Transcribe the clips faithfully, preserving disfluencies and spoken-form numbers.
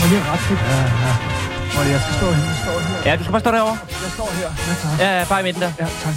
Men det er ret fedt. Ja, ja. Hvor er det, jeg skal stå her? Jeg står her. Ja, du skal bare stå derovre. Jeg står her. Ja, tak. Ja, bare i midten der. Ja, tak.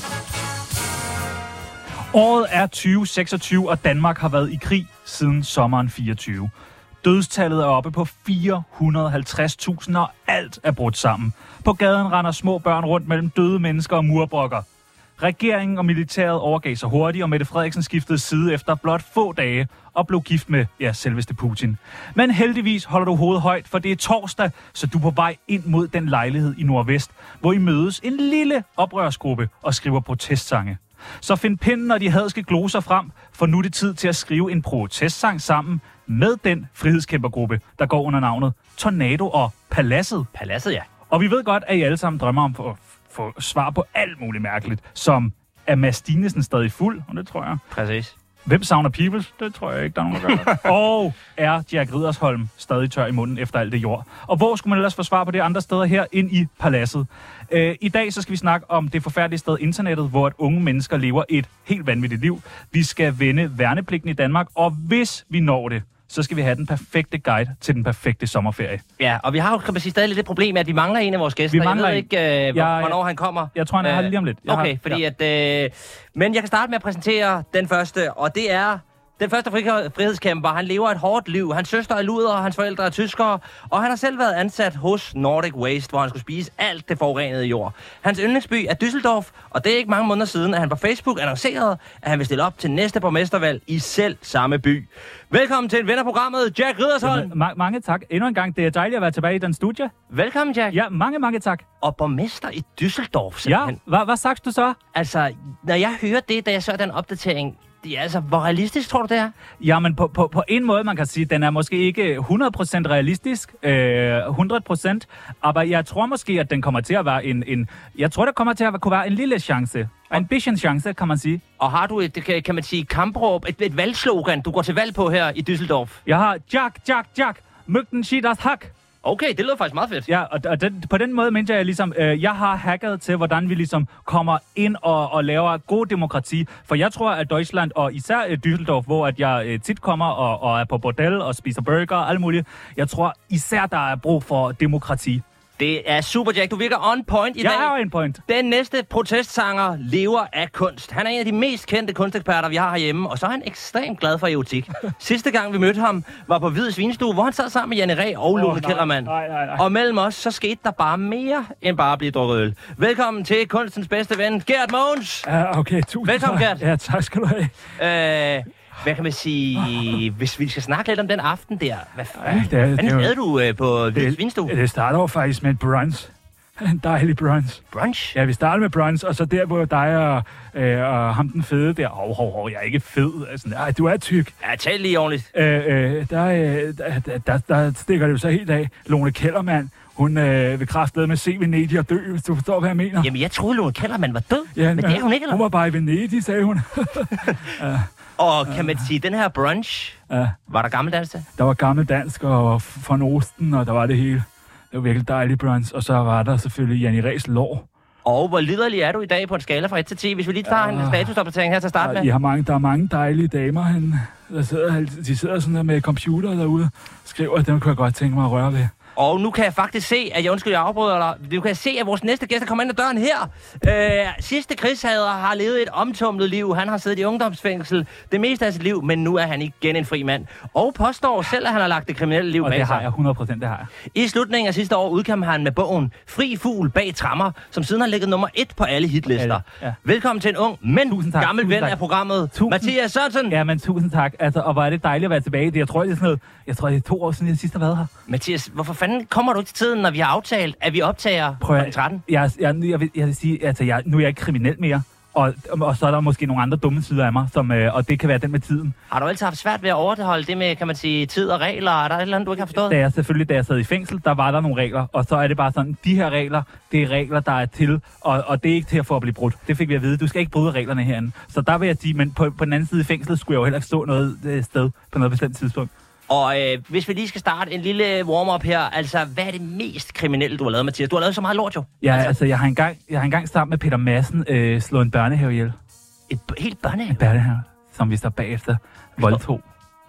Året er tyve seksogtyve, og Danmark har været i krig siden sommeren fireogtyve. Dødstallet er oppe på fire hundrede og halvtreds tusind, og alt er brudt sammen. På gaden render små børn rundt mellem døde mennesker og murbrokker. Regeringen og militæret overgav sig hurtigt, og Mette Frederiksen skiftede side efter blot få dage og blev gift med, ja, selveste Putin. Men heldigvis holder du hovedet højt, for det er torsdag, så du er på vej ind mod den lejlighed i Nordvest, hvor I mødes en lille oprørsgruppe og skriver protestsange. Så find pinden og de hadske gloser frem, for nu er det tid til at skrive en protestsang sammen med den frihedskæmpergruppe, der går under navnet Tornado og Paladset. Paladset, ja. Og vi ved godt, at I alle sammen drømmer om at få svar på alt muligt mærkeligt, som er Mads Dinesen stadig fuld, og det tror jeg. Præcis. Hvem savner Peoples? Det tror jeg ikke, der er nogen, der gør. Og er Jack Riddersholm stadig tør i munden efter alt det jord? Og hvor skulle man ellers få svar på det andre steder her ind i Paladset? Øh, I dag så skal vi snakke om det forfærdelige sted internettet, hvor at unge mennesker lever et helt vanvittigt liv. Vi skal vende værnepligten i Danmark, og hvis vi når det, så skal vi have den perfekte guide til den perfekte sommerferie. Ja, og vi har jo, kan man sige, stadig lidt det problem, at vi mangler en af vores gæster. Vi mangler jeg ved ikke, øh, jeg, hvornår han kommer. Jeg tror, han er her lige om lidt. Jeg okay, har, fordi ja. at... Øh, men jeg kan starte med at præsentere den første, og det er... Den første frihedskæmper, han lever et hårdt liv. Hans søster er luder, og hans forældre er tyskere. Og han har selv været ansat hos Nordic Waste, hvor han skulle spise alt det forurenede jord. Hans yndlingsby er Düsseldorf, og det er ikke mange måneder siden, at han på Facebook annoncerede, at han vil stille op til næste borgmestervalg i selv samme by. Velkommen til en ven af programmet, Jack Riddersholm. Ma- mange tak. Endnu en gang, det er dejligt at være tilbage i den studie. Velkommen, Jack. Ja, mange, mange tak. Og borgmester i Düsseldorf, simpelthen. Ja, hvad, hvad sagde du så? Altså, når jeg hører det, da jeg så den opdatering... Det er altså, hvor realistisk tror du, det er? Jamen, på, på, på en måde, man kan sige, den er måske ikke hundrede procent realistisk, øh, hundrede procent, men jeg tror måske, at den kommer til at være en, en jeg tror, der kommer til at kunne være en lille chance. En bisschen chance, kan man sige. Og har du et, kan man sige, kampråb, et, et valgslogan, du går til valg på her i Düsseldorf? Jeg har Jack, Jack, Jack, mygten schied das Hack. Okay, det lyder faktisk meget fedt. Ja, og, og den, på den måde mente jeg ligesom, øh, jeg har hacket til, hvordan vi ligesom kommer ind og, og laver god demokrati. For jeg tror, at Deutschland, og især øh, Düsseldorf, hvor at jeg øh, tit kommer og, og er på bordel og spiser burger og alt muligt, jeg tror især, der er brug for demokrati. Det er super, Jack. Du virker on point i jeg dag. Jeg er on point. Den næste protestsanger lever af kunst. Han er en af de mest kendte kunsteksperter, vi har herhjemme, og så er han ekstremt glad for erotik. Sidste gang, vi mødte ham, var på Hvid Svinestue, hvor han sad sammen med Janne Ræ og Lone oh, Kellermann. Nej, nej, nej. Og mellem os, så skete der bare mere end bare at blive drukket øl. Velkommen til kunstens bedste ven, Gert Mogens. Ja, okay. Tusind Velkommen, Gert. Ja, tak skal du have. Øh... Hvad kan man sige, hvis vi skal snakke lidt om den aften der? Hvad fanden ja, havde du øh, på Hvid Svinestue? Det starter jo faktisk med et brunch. En dejlig brunch. Brunch? Ja, vi starter med brunch, og så der, hvor dig og, øh, og ham den fede der... Hov, hov, hov, jeg er ikke fed. Altså, nej, du er tyk. Ja, tal lige ordentligt. Øh, øh, der, øh, der, der, der stikker det jo så helt af. Lone Kellermann, hun øh, vil kraftedeme med se Venedig og dø, hvis du forstår, hvad jeg mener. Jamen, jeg troede, Lone Kellermann var død. Ja, men det er hun ikke, eller? Hun var bare i Venedig, sagde hun. ja. Og kan man sige, den her brunch, ja. Var der gammeldansk til? Der var gammeldansk og von Osten, og der var det hele. Det var virkelig dejlig brunch. Og så var der selvfølgelig Janne Ræs lår. Og hvor liderlig er du i dag på en skala fra et til ti? Hvis vi lige tager ja. en statusopdatering her til at starte med. Ja, har mange, der er mange dejlige damer herinde. Der sidder, de sidder sådan der med computer derude og skriver, at dem kunne jeg godt tænke mig at røre ved. Og nu kan jeg faktisk se, at jeg undskyld, jeg afbryder dig. Du kan se, at vores næste gæster kommer ind ad døren her. Øh, sidste krigshader har levet et omtumlet liv. Han har siddet i ungdomsfængsel det meste af sit liv, men nu er han igen en fri mand. Og påstår selv, at han har lagt det kriminelle liv og bag sig. Og det har jeg, hundrede procent, det har jeg. I slutningen af sidste år udkom han med bogen Fri fugl bag tremmer, som siden har ligget nummer et på alle hitlister. Ja. Velkommen til en ung, men gammel ven af programmet, tusind. Mathias Sørensen. Ja, men tusind tak. Altså, og hvor er det dejligt at være tilbage. Jeg tror, det er sådan noget, jeg tror, det er to år siden, jeg sidst har været her. Mathias, hvorfor fanden kommer du ikke til tiden, når vi har aftalt, at vi optager klokken tretten? Jeg, jeg, jeg, vil, jeg vil sige, altså, jeg, nu er jeg ikke kriminel mere. Og, og så er der måske nogle andre dumme sider af mig, som, øh, og det kan være den med tiden. Har du altid haft svært ved at overholde det med, kan man sige, tid og regler? Er der et eller andet, du ikke har forstået? Da jeg selvfølgelig, da jeg sad i fængsel, der var der nogle regler. Og så er det bare sådan, de her regler, det er regler, der er til, og, og det er ikke til at få at blive brudt. Det fik vi at vide. Du skal ikke bryde reglerne herinde. Så der vil jeg sige, men på, på den anden side i fængslet skulle jeg jo heller ikke stå noget øh, sted på noget bestemt tidspunkt. Og øh, hvis vi lige skal starte en lille warm-up her, altså, hvad er det mest kriminelle, du har lavet, Mathias? Du har lavet så meget lort, jo. Ja, altså, altså, jeg har engang, jeg har engang sammen med Peter Madsen øh, slået en børnehave ihjel. Et helt børnehave? En børnehave, som vi så bagefter voldtog.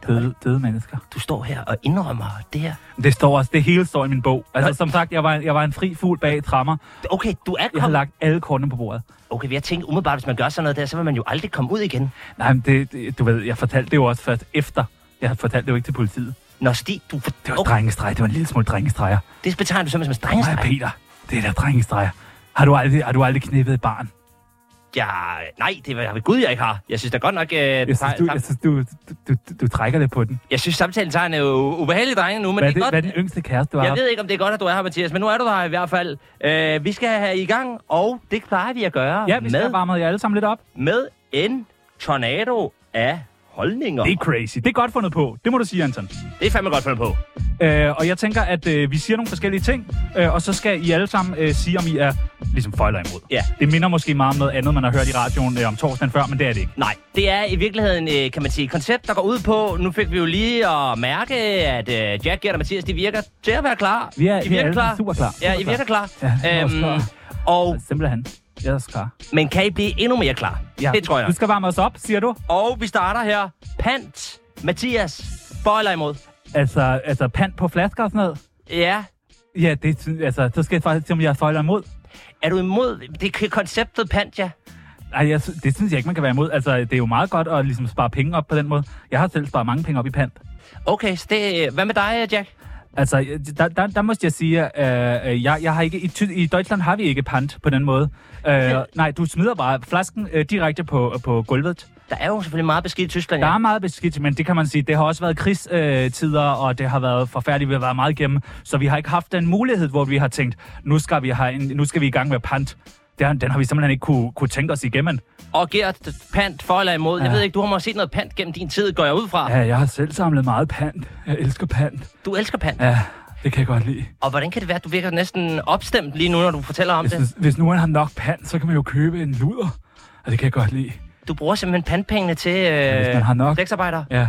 Døde, døde mennesker. Du står her og indrømmer det her. Det står også, det hele står i min bog. Altså, som sagt, jeg var, jeg var en fri fugl bag trammer. Okay, du er kommet... Jeg har lagt alle kortene på bordet. Okay, vi har tænkt umiddelbart, hvis man gør sådan noget der, så vil man jo aldrig komme ud igen. Nej, men det, det, du ved, jeg fortalte det jo også først efter. Jeg fortalte det jo ikke til politiet. Nå, Stig, du... For... Det var okay. Drengestreger. Det var en lille smule drengestreger. Det betegner du simpelthen som drengestreger? Nej, Peter. Det er der drengestreger. Har du aldrig, har du aldrig knippet et barn? Ja, nej, det er ved Gud, jeg ikke har. Jeg synes da godt nok... Øh, jeg, synes, du, jeg synes, du, du, du, du trækker lidt på den. Jeg synes, samtalen tager en jo ubehagelig drenge nu, men hvad det er det, godt... Hvad er den yngste kæreste, du har? Jeg ved ikke, om det er godt, at du er her, Mathias, men nu er du her i hvert fald. Øh, vi skal have i gang, og det plejer vi at gøre. Ja, vi skal have varmet jer alle sammen lidt op. Med en tornado af holdninger. Det er crazy. Det er godt fundet på. Det må du sige, Anton. Det er fandme godt fundet på. Øh, og jeg tænker, at øh, vi siger nogle forskellige ting, øh, og så skal I alle sammen øh, sige, om I er ligesom for eller imod. Ja. Det minder måske meget om noget andet, man har hørt i radioen øh, om torsdagen før, men det er det ikke. Nej, det er i virkeligheden, øh, kan man sige, et koncept, der går ud på, nu fik vi jo lige at mærke, at øh, Jack, Gert og Mathias, de virker til at være klar. Vi er, I vi er alle klar. super klar. Ja, I virker klar. Ja, jeg er øhm, klar. Og... Simpelthen. Jeg er klar. Men kan I blive endnu mere klar? Ja. Det tror jeg. Du skal varme os op, siger du? Og vi starter her. Pant. Mathias. For eller imod? Altså, altså pant på flasker og sådan noget? Ja. Ja, det, altså, så skal jeg faktisk se, om jeg er for eller imod. Er du imod det er konceptet pant, ja? Nej, jeg, det synes jeg ikke, man kan være imod. Altså, det er jo meget godt at ligesom spare penge op på den måde. Jeg har selv sparet mange penge op i pant. Okay, så det, hvad med dig, Jack? Altså, der, der, der måste jeg sige, at øh, jeg, jeg har ikke, i, i Deutschland har vi ikke pant på den måde. Øh, ja. Nej, du smider bare flasken øh, direkte på, på gulvet. Der er jo selvfølgelig meget beskidt i Tyskland, ja. Der ja. er meget beskidt, men det kan man sige, det har også været krigstider, øh, og det har været forfærdeligt, vi har været meget igennem. Så vi har ikke haft den mulighed, hvor vi har tænkt, nu skal vi, have en, nu skal vi i gang med pant. Den, den har vi simpelthen ikke kunne, kunne tænke os igennem. Og Gert, pant for eller imod? Ja. Jeg ved ikke, du har måske set noget pant gennem din tid, går jeg ud fra. Ja, jeg har selv samlet meget pant. Jeg elsker pant. Du elsker pant? Ja, det kan jeg godt lide. Og hvordan kan det være, at du virker næsten opstemt lige nu, når du fortæller om hvis, det? Hvis, hvis nu man har nok pant, så kan man jo købe en luder. Og det kan jeg godt lide. Du bruger simpelthen pantpengene til øh, ja, hvis man har nok, sexarbejdere? Ja.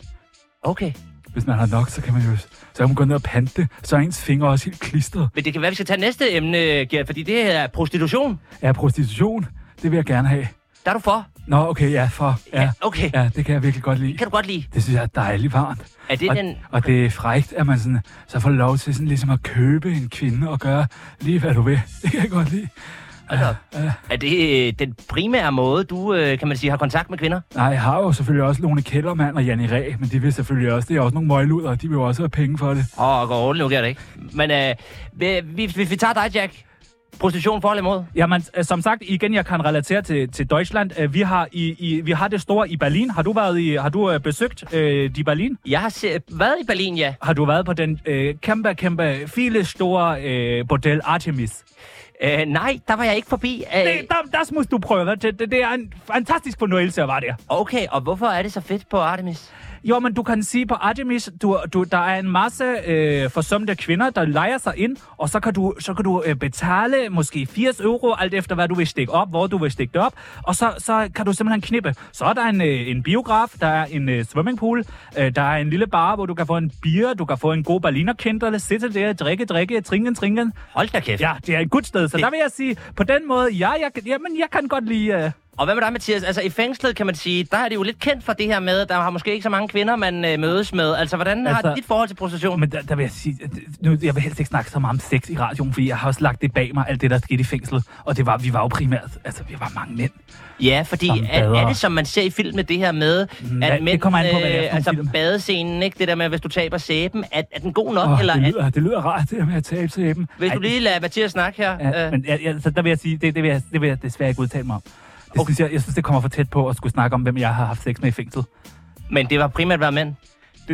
Okay. Hvis man har nok, så kan man jo så kan man gå ned og pante, så er ens fingre også helt klistret. Men det kan være, vi skal tage næste emne, Gert, fordi det er prostitution. Ja, prostitution, det vil jeg gerne have. Der er du for? Nå, okay, ja, for. Ja, ja okay. Ja, det kan jeg virkelig godt lide. Det kan du godt lide? Det synes jeg er dejligt varmt. Er det og, den... og det er frækt, at man sådan, så får lov til sådan ligesom at købe en kvinde og gøre lige, hvad du vil. Det kan jeg godt lide. Ja, ja. Er det den primære måde, du, kan man sige, har kontakt med kvinder? Nej, jeg har jo selvfølgelig også Lone Kellermann og Janni Ræ, men de vil selvfølgelig også, det er også nogle møgluder, de vil jo også have penge for det. Åh, oh, går ordentligt, nu gør det ikke. Men øh, vi, vi, vi tager dig, Jack. Prostitution for eller imod? Jamen, som sagt, igen, jeg kan relatere til, til Deutschland. Vi har, i, i, vi har det store i Berlin. Har du været i, har du besøgt øh, de Berlin? Jeg har se, været i Berlin, ja. Har du været på den øh, kæmpe, kæmpe, viele store øh, bordel Artemis? Øh, nej, der var jeg ikke forbi. Øh... Det, der, der må du prøve. Det, det, det er en fantastisk fornøjelse at være der. Okay, og hvorfor er det så fedt på Artemis? Jo, men du kan sige på Artemis, du, du, der er en masse øh, forsømte kvinder, der lejer sig ind, og så kan du, så kan du øh, betale måske firs euro, alt efter hvad du vil stikke op, hvor du vil stikke det op, og så, så kan du simpelthen knippe. Så er der en, øh, en biograf, der er en øh, swimmingpool, øh, der er en lille bar, hvor du kan få en bier, du kan få en god berlinerkindle, sætte der, drikke, drikke, tringen, tringen. Hold da kæft. Ja, det er et godt sted, så det... der vil jeg sige, på den måde, ja, jeg, jamen, jeg kan godt lide... Øh, Og hvad med dig, Mathias? Altså, i fængslet, kan man sige, der er det jo lidt kendt for det her med, der har måske ikke så mange kvinder, man øh, mødes med. Altså, hvordan altså, har dit forhold til prostitution? Men der, der vil jeg sige, nu, jeg vil helst ikke snakke så meget om sex i radioen, fordi jeg har også lagt det bag mig, alt det, der skete i fængslet. Og det var, vi var jo primært, altså, vi var mange mænd. Ja, fordi er, er det, som man ser i film med det her med, mm, at mænd, det kommer an på, hvad det er for altså film. Badescenen, ikke? Det der med, hvis du taber sæben, er, er den god nok? Oh, eller det, lyder, er... det lyder rart, det der med at tabe sæben. Hvis Ej, du lige lader Mathias snakke her. Ja, øh... men ja, ja, så der vil jeg sige, det, det, vil jeg, det vil jeg desværre ikke udtale mig om. Det okay. synes jeg, jeg synes, det kommer for tæt på at skulle snakke om, hvem jeg har haft sex med i fængsel. Men det var primært været mænd? Det,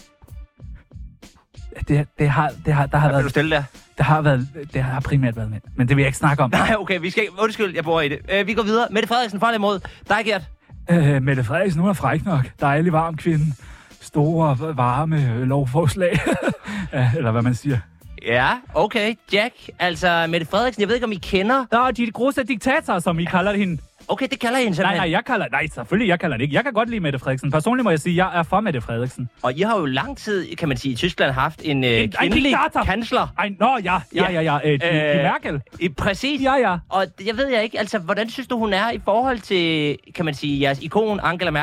det, det har, det har, der har Hvad været... du stille der? Det har, været, det har primært været mænd, men det vil jeg ikke snakke om. Nej, okay, vi skal ikke... Undskyld, jeg bor i det. Uh, vi går videre. Mette Frederiksen, for eller imod. Dig, Gert. Uh, Mette Frederiksen, hun er fræk nok. Dejlig varm kvinde. Store, varme lovforslag. Ja, eller hvad man siger. Ja, okay. Jack, altså Mette Frederiksen, jeg ved ikke, om I kender... Nå, de grosse diktatorer, som I kalder hende. Okay, det kalder I hende simpelthen. Nej, nej, jeg kalder... Nej, selvfølgelig, jeg kalder det ikke. Jeg kan godt lide Mette Frederiksen. Personligt må jeg sige, at jeg er for Mette Frederiksen. Og I har jo lang tid, kan man sige, i Tyskland haft en, øh, en kvindelig kansler. Ej, nå, ja, ja, ja, ja. Øh, øh, øh, Merkel. Øh, præcis. Ja, ja. Og jeg ved jeg ikke, altså, hvordan synes du, hun er i forhold til, kan man sige, jeres ikon, Angela Merkel?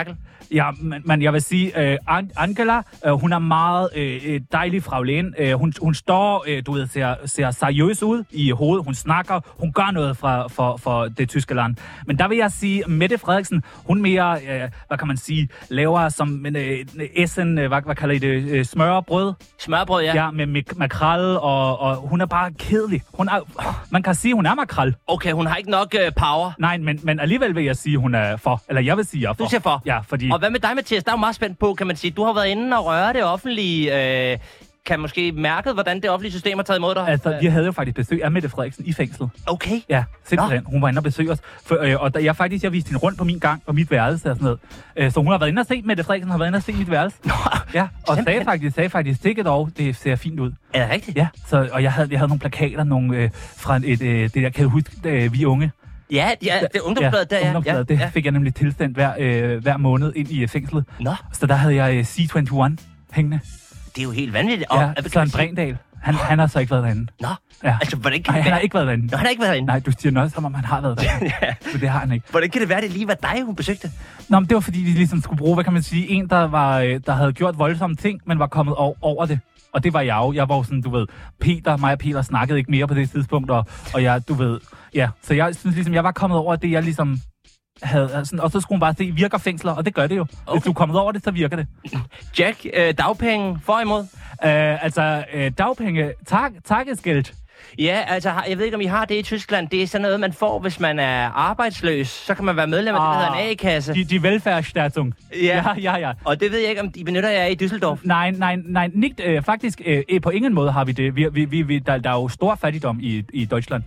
Ja, men, men jeg vil sige, øh, Angela, øh, hun er meget øh, dejlig fraglæn. Øh, hun, hun står, øh, du ved, ser, ser seriøs ud i hovedet. Hun snakker, hun gør noget fra, for, for det tyske land. Men der vil jeg sige, Mette Frederiksen, hun mere, øh, hvad kan man sige, laver som en øh, essen, øh, hvad, hvad kalder I det, øh, smørbrød? Smørbrød, ja. Ja, med mik- makrel, og, og hun er bare kedelig. Hun er, man kan sige, hun er makrel. Okay, hun har ikke nok øh, power. Nej, men, men alligevel vil jeg sige, hun er for. Eller jeg vil sige, jeg er for. Du siger for? Ja, fordi... Og hvad med dig, Mathias? Der er jo meget spændt på, kan man sige. Du har været inde og røre det offentlige. Øh, kan måske mærke, hvordan det offentlige system har taget imod dig? Altså, vi havde jo faktisk besøg af Mette Frederiksen i fængslet. Okay. Ja, simpelthen. Nå. Hun var inde og besøge os. For, øh, og da jeg faktisk, jeg viste hende rundt på min gang og mit værelse og sådan noget. Øh, så hun har været inde og se, Mette Frederiksen har været inde og se mit værelse. Nå. Ja, og sagde faktisk, sagde faktisk, sikkert dog, det ser fint ud. Er det rigtigt? Ja, så, og jeg havde, jeg havde nogle plakater, nogle øh, fra et, øh, det der, kan du huske, øh, Vi Unge? Ja, ja, det er ungdomsbladet der, ja. Ungdomsbladet, ja, det ja. fik jeg nemlig tilsendt hver, øh, hver måned ind i øh, fængslet. Nå. Så der havde jeg øh, C enogtyve hængende. Det er jo helt vanvittigt. Og, Ja, Søren Brændal, han, han har så ikke været derinde. Nå, ja. altså, hvordan kan Nej, det han være? har ikke været derinde. Nå, han har ikke været derinde. Nej, du siger noget, som om han har været derinde. Ja. Men det har han ikke. Hvordan kan det være, det lige var dig, hun besøgte? Nå, men det var fordi, de ligesom skulle bruge, hvad kan man sige, en, der, var, øh, der havde gjort voldsomme ting, men var kommet over, over det. Og det var jeg jo. Jeg var jo sådan, du ved, Peter, mig og Peter snakkede ikke mere på det tidspunkt, og, og jeg, du ved, ja. Så jeg synes ligesom, jeg var kommet over det, jeg ligesom havde, sådan, og så skulle hun bare se, virker fængsler, og det gør det jo. Okay. Hvis du er kommet over det, så virker det. Jack, øh, dagpenge for imod? Øh, altså, øh, dagpenge, tak, takkeskæld. Ja, altså, jeg ved ikke, om I har det i Tyskland. Det er sådan noget, man får, hvis man er arbejdsløs. Så kan man være medlem af ah, det, der hedder en A-kasse. De, de velfærdsstattung. Ja. ja, ja, ja. Og det ved jeg ikke, om I benytter jer i Düsseldorf. Nej, nej, nej, nicht, øh, faktisk øh, på ingen måde har vi det. Vi, vi, vi, vi, der, der er jo stor fattigdom i, i Deutschland.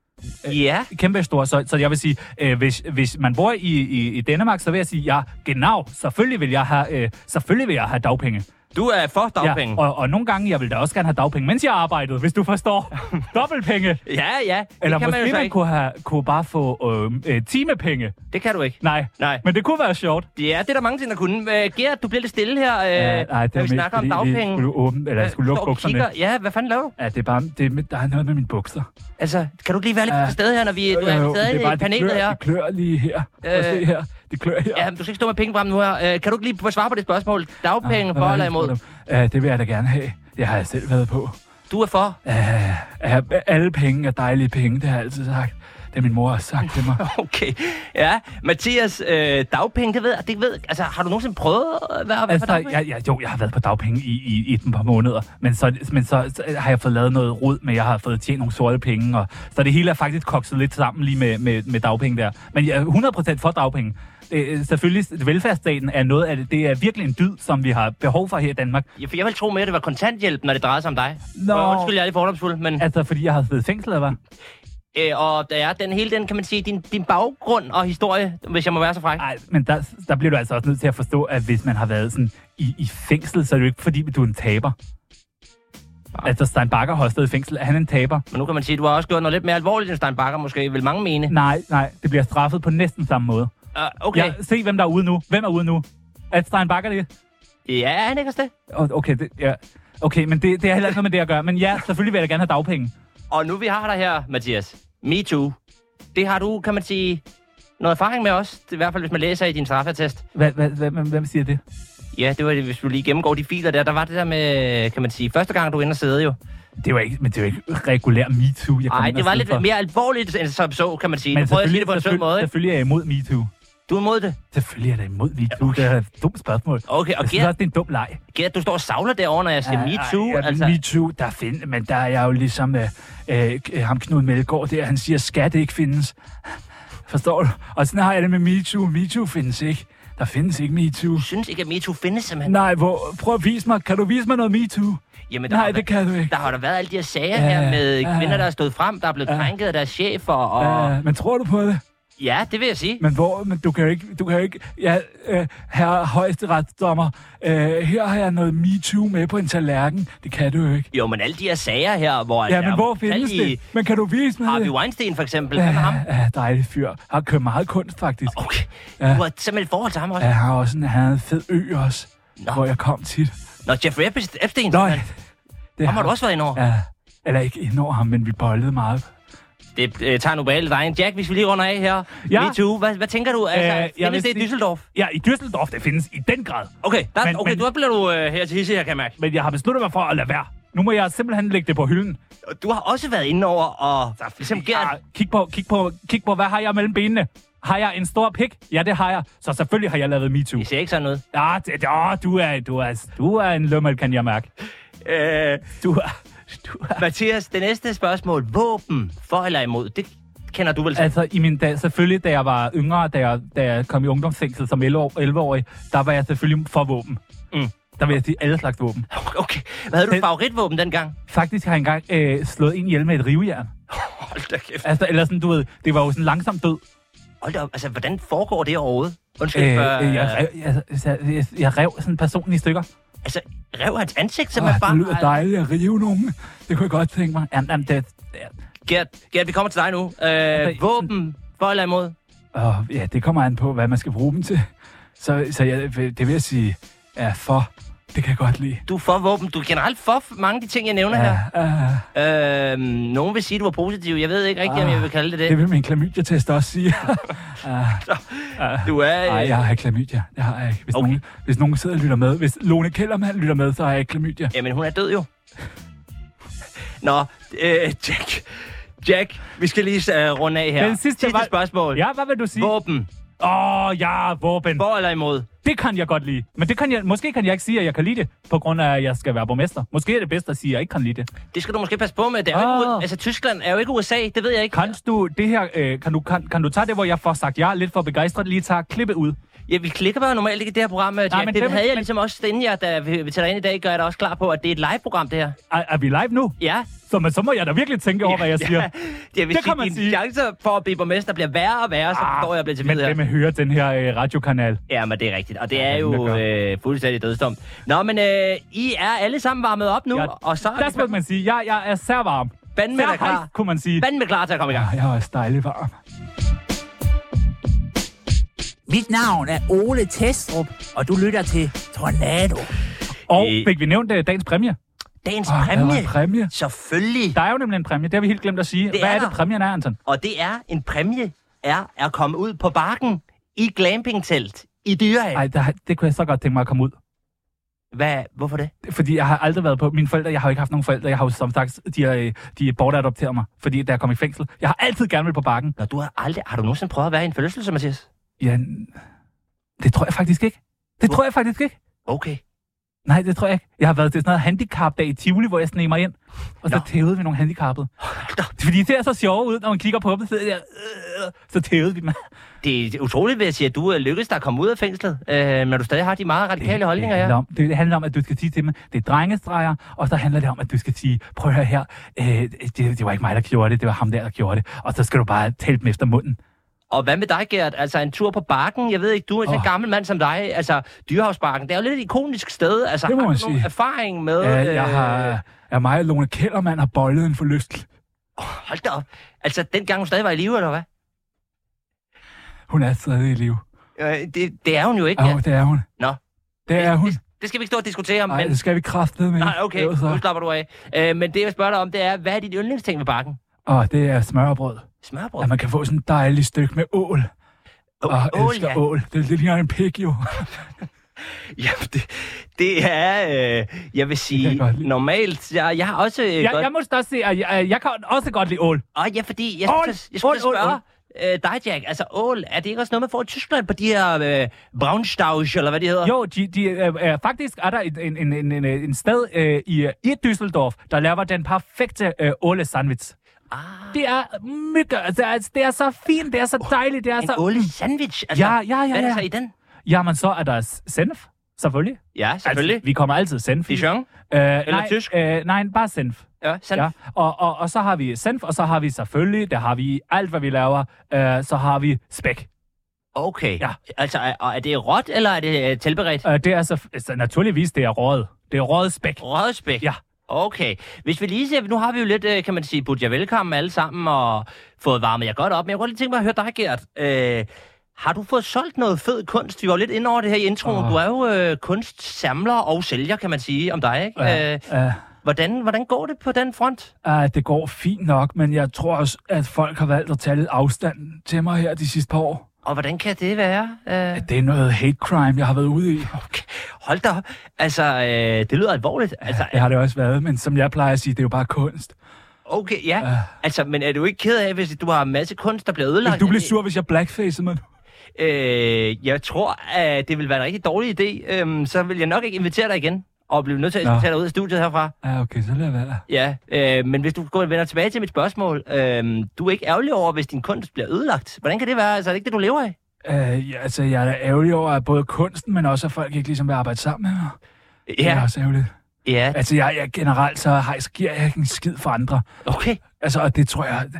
Ja. Kæmpe stor, så, så jeg vil sige, øh, hvis, hvis man bor i, i, i Danmark, så vil jeg sige, ja, genau, selvfølgelig vil jeg have, øh, selvfølgelig vil jeg have dagpenge. Du er for dagpenge. Ja, og, og nogle gange, jeg vil da også gerne have dagpenge, mens jeg arbejdede, hvis du forstår. Dobbeltpenge. Ja, ja. Det Eller kan måske man, jo man kunne, have, kunne bare få øh, øh, timepenge. Det kan du ikke. Nej. Nej. Men det kunne være sjovt. Ja, det er der mange ting, der kunne. Uh, Gert, du bliver lidt stille her, uh, Ja, nej, det når er vi snakker om dagpenge. Skulle åbne, eller jeg skulle lukke bukserne. Ja, hvad fanden laver du? Ja, det er bare, det er, der er noget med mine bukser. Altså, kan du lige være lidt Ja. til stede her, når vi, du er Jo, stadig det er bare, i panelet de klør, her? De klør lige her. Prøv at se her. De klør her. Ja, men du skal ikke stå med pengebremmen nu her. Uh, kan du ikke lige svare på det spørgsmål? Dagpenge Ah, for eller imod? Ja, det vil jeg da gerne have. Det har jeg selv været på. Du er for? Ja, alle penge er dejlige penge, det har jeg altid sagt. Det min mor har sagt til mig. Okay. Ja, Mathias, øh, dagpenge, det ved jeg, det ved, altså, har du nogensinde prøvet at være Altså, på dagpenge? jeg, jeg, jo, jeg har været på dagpenge i, i, i et par måneder, men, så, men så, så har jeg fået lavet noget rod med, jeg har fået tjent nogle sorte penge, og, så det hele er faktisk kokset lidt sammen lige med, med, med dagpenge der. Men jeg er hundrede procent for dagpenge. Det, selvfølgelig, velfærdsstaten er noget af det. Det er virkelig en dyd, som vi har behov for her i Danmark. Ja, for jeg vil tro mere, at det var kontanthjælp, når det drejede sig om dig. Nå. Og undskyld, jeg er lidt fordomsfuld, men... Altså, fordi jeg har siddet i fængsel, eller hvad? Øh, og der er den hele den, kan man sige, din, din baggrund og historie, hvis jeg må være så fræk. Nej, men der, der bliver du altså også nødt til at forstå, at hvis man har været sådan i, i fængsel, så er det jo ikke fordi, du er en taber. Nej. Altså, Stein Bakker har stået i fængsel. Er han en taber? Men nu kan man sige, at du har også gjort noget lidt mere alvorligt end Stein Bakker, måske vil mange mene. Nej, nej. Det bliver straffet på næsten samme måde. Uh, okay. Ja, se, hvem der er ude nu. Hvem er ude nu? Er det Stein Bakker det? Ja, er han ikke også det? Okay, det, ja. Okay, men det, det er heller ikke noget med det at gøre. Men ja, selvfølgelig vil jeg gerne have dagpenge. Og nu vi har dig her, Mathias. Me too. Det har du, kan man sige, noget erfaring med os. I hvert fald, hvis man læser i din straffetest. Hvad, hvad, hvad, hvem siger det? Ja, det var det, hvis du lige gennemgår de filer der. Der var det der med, kan man sige, første gang du er inde og sidde jo. Det var ikke, men det var ikke regulær MeToo. Nej, det var lidt for. mere alvorligt end som så, kan man sige. Men du prøver at sige det på en sød måde, ikke? Selvfølgelig er jeg imod MeToo. Du er imod det? Selvfølgelig er jeg imod MeToo. Okay. Det er et dumt spørgsmål. Okay, og jeg synes Gert, også, det er en dum leg. Gert, du står og savler derovre, når jeg siger Ja, MeToo. ja, Altså. MeToo, der findes, men der er jeg jo ligesom øh, øh, ham Knud Melgaard der, han siger, skal det ikke findes. Forstår du? Og sådan har jeg det med MeToo. MeToo findes ikke. Der findes ikke MeToo. Du synes ikke, at MeToo findes simpelthen? Nej, hvor, prøv at vise mig. Kan du vise mig noget MeToo? Jamen, der Nej, har det kan du ikke. Der har der været alle de her sager Ja, her med ja, kvinder, der er stået frem, der er blevet ja, krænket af deres chefer. Og... Ja, men tror du på det? Ja, det vil jeg sige. Men hvor, men du kan jo ikke, du kan jo ikke, ja, øh, herre højesteretsdommer, øh, her har jeg noget MeToo med på en tallerken. Det kan du jo ikke. Jo, men alle de her sager her, hvor... Ja, men hvor findes i... det? Men kan du vise mig Harvey det? Weinstein for eksempel, Ja, hvem er ham? ja, dejlig fyr. Har kørt meget kunst, faktisk. Okay, Ja. du har simpelthen et forhold til ham også. Ja, han har også en, han havde en fed ø også, Nå. hvor jeg kom tit. Nå, Jeffrey Epstein, Nå, simpelthen. det Ham har du også været inde over. Ja, eller ikke ind over ham, men vi bollede meget. Det øh, tager nu på alle vejen. Jack, hvis vi lige runder af her. Ja. Me too. Hvad, hvad tænker du? Altså, Øh, jeg findes det vil i Düsseldorf? Ja, i Düsseldorf, det findes i den grad. Okay, der, Men- okay men- du bliver du øh, her til hisse, her kan jeg mærke. Men jeg har besluttet mig for at lade være. Nu må jeg simpelthen lægge det på hylden. Du har også været inde over og ligesom Ja, Gert. kig på, kig på, kig på, hvad har jeg mellem benene? Har jeg en stor pik? Ja, det har jeg. Så selvfølgelig har jeg lavet MeToo. Det ser ikke sådan ud. Ja, det, ja du, er, du, er, du er en lummel, kan jeg mærke. Øh, Du er... Du er Mathias, det næste spørgsmål. Våben, for eller imod? Det kender du vel til? altså, i min dag, selvfølgelig, da jeg var yngre, da jeg, da jeg kom i ungdomsfængsel som elleve-årig, der var jeg selvfølgelig for våben. Mm. Der vil jeg sige alle slags våben. Okay. Hvad havde du Det- favoritvåben dengang? Faktisk har jeg engang øh, slået en ihjel med et rivejern. Hold da kæft. Altså, eller sådan, du ved, det var jo sådan langsom død. Hold da op. Altså, hvordan foregår det overhovedet? Undskyld Øh, for... øh, jeg, rev, jeg, jeg, jeg, jeg rev sådan en person i stykker. Altså, rev hans ansigt Åh, simpelthen bare... det lyder dejligt at rive nogen. Det kunne jeg godt tænke mig. Jamen, jamen, det, det, Gert, Gert, vi kommer til dig nu. Altså, Øh, våben, for eller imod? åh, ja, det kommer an på, hvad man skal bruge dem til. Så, så jeg, det vil jeg sige, er for. Det kan jeg godt lide. Du er for våben. Du er generelt for mange af de ting, jeg nævner Ja, her. uh, Øh, nogen vil sige, at du var positiv. Jeg ved ikke rigtigt, om jeg vil kalde det det. det vil min klamydia-test også sige. uh, Du er... øh, Nej, jeg har ikke klamydia. Det har jeg ikke. Hvis, Okay. okay. nogen, hvis nogen sidder og lytter med, hvis Lone Kellermann lytter med, så har jeg ikke klamydia. Jamen, hun er død jo. Nå, øh, Jack. Jack, vi skal lige uh, runde af her. Den sidste var- spørgsmål. Ja, hvad vil du sige? Våben, Åh, oh, ja, våben. for eller imod? Det kan jeg godt lide. Men det kan jeg, måske kan jeg ikke sige, at jeg kan lide det, på grund af, at jeg skal være borgmester. Måske er det bedst at sige, at jeg ikke kan lide det. Det skal du måske passe på med. Det er jo ikke, Ah. U- altså, Tyskland er jo ikke U S A, det ved jeg ikke. Kan du det her, øh, kan, du, kan, kan du tage det, hvor jeg får sagt ja, lidt for begejstret, lige tage klippet ud? Ja, vi klikker bare normalt ikke i det her program, Jack. men det det- havde jeg men- ligesom også, inden jeg, da vi, vi tager ind i dag, gør jeg da også klar på, at det er et live-program, det her. Er, er vi live nu? Ja. Så, men, så må jeg da virkelig tænke over, hvad jeg siger. Ja, jeg vil Det kan sige, man dine sige. chancer for at blive borgmester bliver værre og værre, så Ah, forstår jeg, bliver til Men videre. hvem vil høre den her øh, radiokanal? Ja, men det er rigtigt, og det Ja, er hvem jo der øh, fuldstændig dødsdomt. Nå, men øh, I er alle sammen varmet op nu, Ja, og så er Der skal man sige, jeg, jeg er særvarm. Fanden med dig klar. Særhejst, kunne man sige. Fanden med klar til at komme i gang. Ja, jeg er også dejlig varm. Mit navn er Ole Testrup, og du lytter til Tornado. Og Øh. fik vi nævnt uh, dagens præmie? Dagens Åh, der var præmie. en præmie. Selvfølgelig. Der er jo nemlig en præmie, det har vi helt glemt at sige. Det Hvad er er der. det, præmien er, Anton? Og det er en præmie, er at komme ud på bakken i glampingtelt i Dyrehaven. Ej, der, det kunne jeg så godt tænke mig at komme ud. Hvad? Hvorfor det? Fordi jeg har aldrig været på... Mine forældre, jeg har jo ikke haft nogen forældre. Jeg har jo som sagt, de er, de er bortadopteret mig, fordi da jeg kom i fængsel. Jeg har altid gerne vil på bakken. Når du har aldrig... Har du nogensinde prøvet at være i en forlystelse, Mathias? Ja, det tror jeg faktisk ikke. Det tror jeg faktisk ikke. Okay. Nej, det tror jeg ikke. Jeg har været til sådan noget handicapdag i Tivoli, hvor jeg sneg mig ind. Og så Nå. tævede vi nogle handicappede. da. Fordi de ser så sjove ud, når man kigger på dem. Så, der, øh, så tævede vi dem. Det er utroligt, vil jeg sige, at du er lykkedes dig at komme ud af fængslet, øh, når du stadig har de meget radikale holdninger det, handler her. om, det handler om, at du skal sige til dem, det er drengestreger, og så handler det om, at du skal sige, prøv at høre her, øh, det, det var ikke mig, der gjorde det, det var ham der, der gjorde det. Og så skal du bare tale dem efter munden. Og hvad med dig, Gert? Altså en tur på bakken. Jeg ved ikke, du er sådan en Åh. gammel mand som dig. Altså, Dyrehavsbakken, det er jo lidt et ikonisk sted. Altså, Det må har man du nogen sige. erfaring med... Ja, jeg øh, har, jeg mig og Lone Kellermann har bollet en forlystel. Hold da op. Altså, dengang hun stadig var i live, eller hvad? Hun er stadig i live. Øh, det, det er hun jo ikke, Ja, ja. det er hun. Nå. Det er hun. Det, det skal vi ikke stå og diskutere om, Nej, men... det skal vi kraftedeme med. Nej, okay, Ellers så- nu slapper du af. Øh, men det, jeg spørger dig om, det er, hvad er dit yndlingsting ved bakken? Åh, det er smørbrød. Smørbrød? At man kan få sådan et dejligt stykke med ål. Åh, Og jeg ål, elsker ja. ål. Det, det ligner en pik, jo. Jamen, det, det er, øh, jeg vil sige, Det kan jeg godt lide. normalt, jeg, jeg har også øh, Jeg, godt... jeg må også sige, at jeg, jeg kan også godt lide ål. Åh, ja, fordi jeg Ål, skulle, til- jeg skulle til ål, at ål, spørge øh, dig, Jack. Altså, ål, er det ikke også noget, man får i Tyskland på de her øh, Braunstausch, eller hvad de hedder? Jo, de, de, øh, øh, faktisk er der en, en, en, en, en, en sted øh, i, i Düsseldorf, der laver den perfekte øh, åle-sandwich. Ah, Det er mega, altså, det, er, det er så fint, det er så dejligt, det er en så... åle-sandwich? Altså, Ja, ja, ja, hvad er der ja. så i den? Jamen, så er der senf, selvfølgelig. Ja, selvfølgelig. Altså, vi kommer altid senf i. Dijon? Øh, nej, tysk? Øh, nej, bare senf. Ja, sandt. Ja. Og, og, og så har vi senf, og så har vi selvfølgelig, der har vi alt, hvad vi laver, øh, så har vi spæk. Okay. Ja. Altså, er, og er det råt, eller er det øh, tilberedt? Øh, det er så, altså, naturligvis, det er røget. Det er røget spæk. Rødspæk? Ja. Okay. Hvis vi lige ser, nu har vi jo lidt, øh, kan man sige, budt jer velkommen alle sammen, og fået varmet jer godt op. Men jeg kunne godt lige tænke mig at høre dig, Gert. Øh, har du fået solgt noget fed kunst? Vi var jo lidt inde over det her i introen. Åh. Du er jo øh, kunstsamler og sælger, kan man sige, om dig, ikke? Ja, Øh, ja. Hvordan, hvordan går det på den front? Uh, det går fint nok, men jeg tror også, at folk har valgt at tage lidt afstand til mig her de sidste par år. Og hvordan kan det være? Uh... Det er noget hate crime, jeg har været ude i. Okay. Hold da op. Altså, øh, det lyder alvorligt. Altså, Ja, det har det også været, men som jeg plejer at sige, det er jo bare kunst. Okay, ja. Uh. Altså, men er du ikke ked af, hvis du har en masse kunst, der bliver ødelagt? Vil du blive sur, hvis jeg blackfacer mig? Øh, jeg tror, at det vil være en rigtig dårlig idé. Øhm, så vil jeg nok ikke invitere dig igen, og blive nødt til at invitere dig ud af studiet herfra. Ja, okay, så lad være. Ja, øh, men hvis du går og vender tilbage til mit spørgsmål, øh, du er ikke ærgerlig over, hvis din kunst bliver ødelagt. Hvordan kan det være? Altså, er det ikke det, du lever af? Uh, ja, altså, jeg er da ærgerlig over, at både kunsten, men også at folk ikke ligesom vil arbejde sammen med mig. Ja. Det er også ærgerligt. Ja. Altså, jeg, jeg generelt, så, har, så giver jeg ikke en skid for andre. Okay. Altså, og det tror jeg...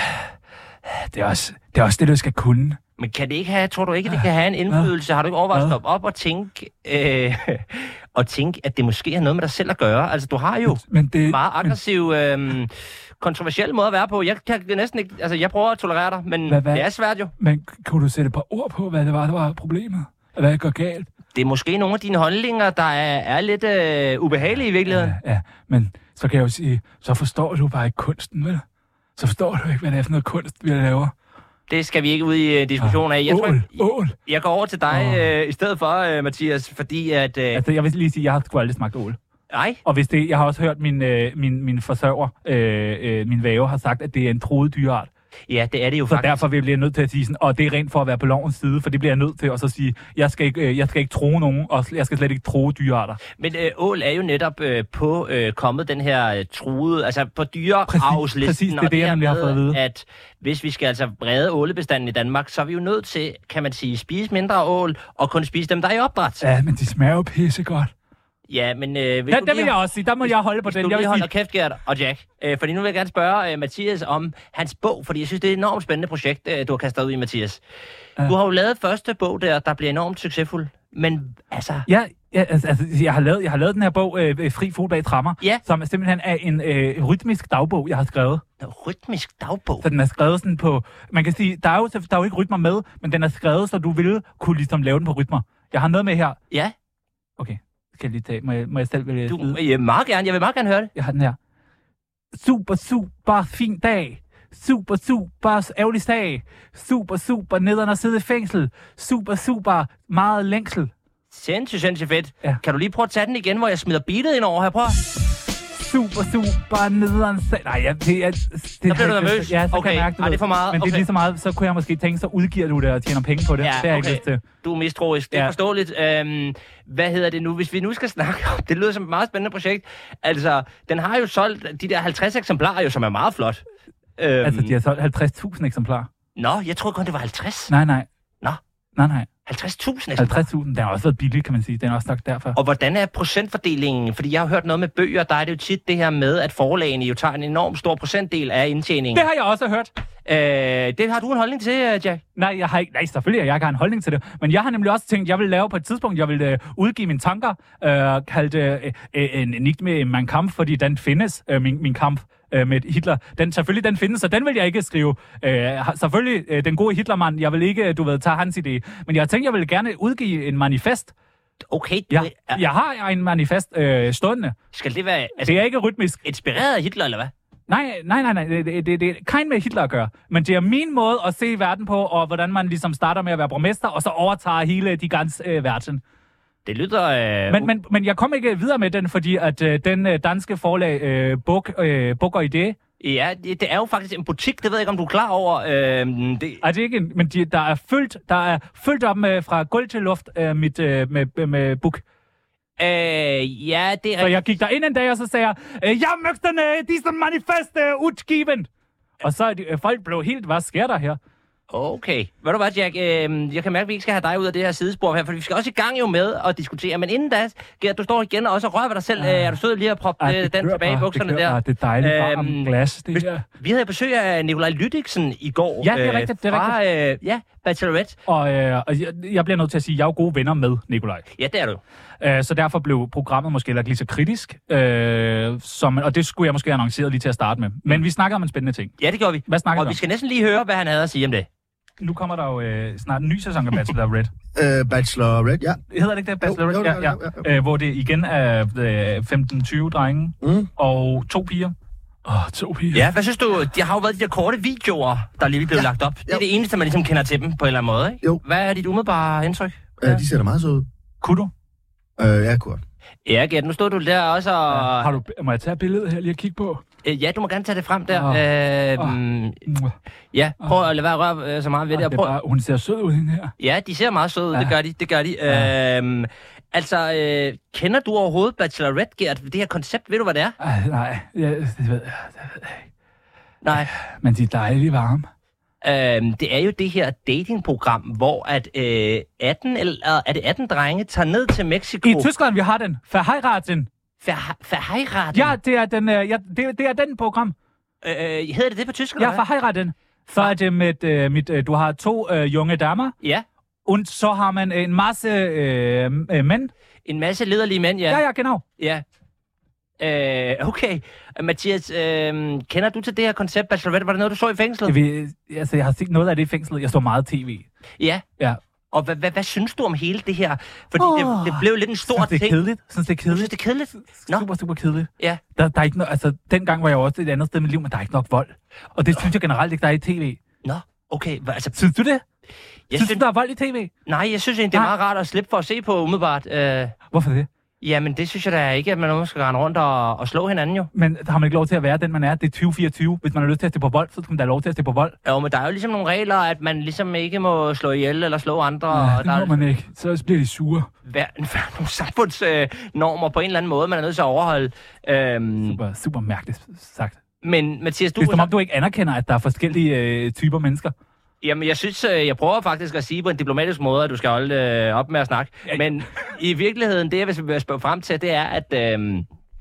Det er også det, er også det du skal kunne. Men kan det ikke have, tror du ikke, det kan have en indflydelse? Har du ikke overvejet at stoppe op og tænke, øh, og tænke, at det måske har noget med dig selv at gøre? Altså, du har jo men det, meget aggressiv, øh, kontroversiel måde at være på. Jeg kan næsten ikke... Altså, jeg prøver at tolerere dig, men hvad, hvad? Det er svært jo. Men kunne du sætte et par ord på, hvad det var, der var problemet? Hvad går galt? Det er måske nogle af dine holdninger, der er, er lidt øh, ubehagelige i virkeligheden. Ja, ja, men så kan jeg jo sige, så forstår du bare ikke kunsten, vel? Så forstår du ikke, hvad det er for noget kunst, vi laver. Det skal vi ikke ud i uh, diskussion af. Jeg, ål, tror, jeg, ål. jeg går over til dig øh, i stedet for, uh, Mathias, fordi at... Øh... Altså, jeg vil lige sige, at jeg har sgu aldrig smagt ål. Nej. Og hvis det, jeg har også hørt min, øh, min, min forsørger, øh, øh, min væve, har sagt, at det er en truet dyreart. Ja, det er det jo så faktisk. Så derfor bliver jeg nødt til at sige sådan, og det er rent for at være på lovens side, for det bliver jeg nødt til at så sige, jeg skal ikke, øh, jeg skal ikke tro nogen, og jeg skal slet ikke tro dyrearter. Men øh, ål er jo netop øh, på øh, kommet den her øh, truede, altså på dyreavlslisten. Præcis, det er det, jeg har fået at vide. At hvis vi skal altså brede ålebestanden i Danmark, så er vi jo nødt til, kan man sige, spise mindre ål, og kun spise dem, der er i opdræt. Ja, men de smager jo pissegodt. Ja, men... Øh, ja, der vil jeg også sige, der må hvis, jeg holde på den. Du jeg vil vil holde sige... kæft, Gert og Jack. Øh, fordi nu vil jeg gerne spørge øh, Mathias om hans bog, fordi jeg synes, det er et enormt spændende projekt, øh, du har kastet ud i, Mathias. Ja. Du har jo lavet første bog der, der bliver enormt succesfuld. Men altså... Ja, ja altså, altså jeg, har lavet, jeg har lavet den her bog, øh, Fri fod bag tremmer, ja. som simpelthen er en øh, rytmisk dagbog, jeg har skrevet. En rytmisk dagbog? Så den er skrevet sådan på... Man kan sige, der er jo, der er jo ikke rytmer med, men den er skrevet, så du ville kunne ligesom lave den på rytmer. Jeg har noget med her. Ja. Okay. Skal jeg lige tage? Må jeg, må jeg selv vælge? Du, jeg, meget gerne. Jeg vil meget gerne høre det. Jeg har den her. Super, super fin dag. Super, super ærgerlig sag. Super, super nederen at sidde i fængsel. Super, super meget længsel. Sindssygt, sindssygt fedt. Ja. Kan du lige prøve at tage den igen, hvor jeg smider beatet ind over her? Prøv. Super, super nederen sag. Nej, ja, det er... Så bliver du nervøs? Ja, så okay. kan jeg mærke det. Ej, det er for meget. Men okay. det er lige så meget, så kunne jeg måske tænke, så udgiver du det og tjener penge på det. Ja, det er okay. ikke lyst til. Du er mistroisk. Det er ja. forståeligt. Øhm, hvad hedder det nu? Hvis vi nu skal snakke om... Det lyder som et meget spændende projekt. Altså, den har jo solgt de der halvtreds eksemplarer, jo, som er meget flot. Øhm, altså, de har solgt halvtreds tusind eksemplarer. Nå, jeg troede kun, det var halvtreds. Nej, nej. Nå. Nej, nej. halvtreds tusind halvtreds tusind, den har også været billig, kan man sige. Den er også nok derfor. Og hvordan er procentfordelingen? Fordi jeg har hørt noget med bøger, der er det jo tit det her med, at forlagene jo tager en enorm stor procentdel af indtjeningen. Det har jeg også hørt. Øh, det har du en holdning til, Jack? Nej, jeg har ikke, nej, selvfølgelig har jeg ikke en holdning til det. Men jeg har nemlig også tænkt, jeg vil lave på et tidspunkt, jeg vil øh, udgive mine tanker, øh, kaldt øh, øh, en ikke med Mein Kampf, fordi den findes, øh, min, min kamp øh, med Hitler. Den, selvfølgelig den findes, så den vil jeg ikke skrive. Øh, selvfølgelig øh, den gode Hitlermand, jeg vil ikke, du ved, tage hans idé. Men jeg tænkte, jeg vil gerne udgive en manifest. Okay. Ja, jeg har en manifest øh, stående. Skal det være... Altså, det er ikke rytmisk. Inspireret af Hitler, eller hvad? Nej, nej, nej, nej. Det, det, det, det er kind med Hitler at gøre. Men det er min måde at se verden på, og hvordan man ligesom starter med at være borgmester, og så overtager hele de ganske øh, verden. Det lyder... Øh... Men, men, men jeg kom ikke videre med den, fordi at øh, den øh, danske forlag, øh, Buk, øh, Buk og Idé... Ja, det, det er jo faktisk en butik, det ved jeg ikke, om du er klar over. Øh, det... Er det ikke en, men de, der er fyldt, der er fyldt op med fra gulv til luft øh, mit, øh, med, med, med Buk. Øh, ja, det er... Så jeg gik der ind en dag, og så sagde jeg, øh, jeg møgte øh, disse manifest øh, udgiven. Og så øh, folk blev helt, hvad sker der her? Okay. Ved du hvad, Jack? Øh, jeg kan mærke, at vi ikke skal have dig ud af det her sidespor her, for vi skal også i gang jo med at diskutere. Men inden da, Gert, du står igen og også rører ved dig selv. Uh, er du sød lige at proppe uh, den tilbage bare, i bukserne det der? Det er dejligt varmt øhm, glas, det her. Vi havde besøg af Nikolaj Lydiksen i går. Ja, det er rigtigt. Det er fra, rigtigt. Øh, ja, Bachelorette. Og, øh, og jeg, jeg bliver nødt til at sige, at jeg er jo gode venner med Nikolaj. Ja, det er du. Øh, så derfor blev programmet måske ikke lige så kritisk. Øh, som, og det skulle jeg måske have annonceret lige til at starte med. Men mm. vi snakker om en spændende ting. Ja, det gjorde vi. Hvad snakker Og vi skal næsten lige høre, hvad han havde at sige om det. nu kommer der jo øh, snart en ny sæson af Bachelorette. Uh, Bachelorette, ja. Hedder det ikke det? Bachelorette? Jo, jo, ja, jo, ja. jo, jo. Øh, hvor det igen er øh, femten tyve drenge Mm. og to piger. Åh, oh, to piger. Ja, hvad synes du? Der har jo været de der korte videoer, der lige blevet ja. lagt op. Det er Jo. det eneste, man ligesom kender til dem på en eller anden måde, ikke? Jo. Hvad er dit umiddelbare indtryk? Uh, de ser da meget så ud. Kunne du? Uh, ja, godt. Ja, Gert, nu stod du der også og... Ja, har du, må jeg tage billedet her lige at kigge på? Øh, Ja, du må gerne tage det frem der. Åh. Øh, Mwah. Ja, prøv at lade være at røre øh, så meget ved det. Det Og er prøv... bare, hun ser sød ud, hende her. Ja, de ser meget søde ud, Ja. det gør de, det gør de. Ja. Øhm, altså, øh, kender du overhovedet Bachelorette, Gert? Det her koncept, ved du, hvad det er? Ej, nej, ja, det ved jeg, det ved jeg ikke. Nej. Men de er dejligt varme. Øhm, det er jo det her datingprogram, hvor at øh, atten, eller er det atten drenge, tager ned til Mexico. I Tyskland, vi har den. Verheiraten. Ver- Verheiraten. Ja, det er den, øh, ja, det, det er den program. Øh, hedder det det på tysk, Ja, eller hvad? Verheiraten. Så er det med, øh, mit, øh, du har to øh, junge damer, Ja, og så har man en masse øh, øh, mænd. en masse lederlige mænd, ja. Ja, ja, genau. Ja. Øh, okay. Mathias, øh, kender du til det her koncept Bachelorette? Var det noget, du så i fængslet? Jeg, vil, altså, jeg har set noget af det i fængslet. Jeg så meget tv. Ja. Ja. Og hvad, hvad, hvad synes du om hele det her? Fordi oh, det, det blev lidt en stor Synes, det er ting. kedeligt. Synes, det er Du kedeligt. synes, det er kedeligt? Nå. Super, super kedeligt. Ja. Der, der er ikke no, altså, dengang var jeg jo også et andet sted i mit liv, men der er ikke nok vold. Og det synes jeg generelt ikke, der er i tv. Nå, okay. Hva- Altså, Synes du det? jeg Synes synes, du, der er vold i tv? nej, jeg synes egentlig, det er Nej. meget rart at slippe for at se på, umiddelbart. Øh, Hvorfor det? jamen, det synes jeg da ikke, at man skal rende rundt og, og slå hinanden jo. Men har man ikke lov til at være den, man er? Det er tyve fireogtyve. Hvis man har lyst til at stå på vold, så skal man da have lov til at stå på vold. Jo, men der er jo ligesom nogle regler, at man ligesom ikke må slå ihjel eller slå andre. Ja, og det der må er man ikke. Så bliver de sure. hver, hver, nogle samfundsnormer på en eller anden måde, man er nødt til at overholde. Øhm, Super, super mærkeligt sagt. men Mathias, du... Det er som om, du ikke anerkender, at der er forskellige øh, typer mennesker. Jamen, jeg synes, øh, jeg prøver faktisk at sige på en diplomatisk måde, at du skal holde øh, op med at snakke. Ja. Men i virkeligheden, det jeg vil spørge frem til, det er, at øh,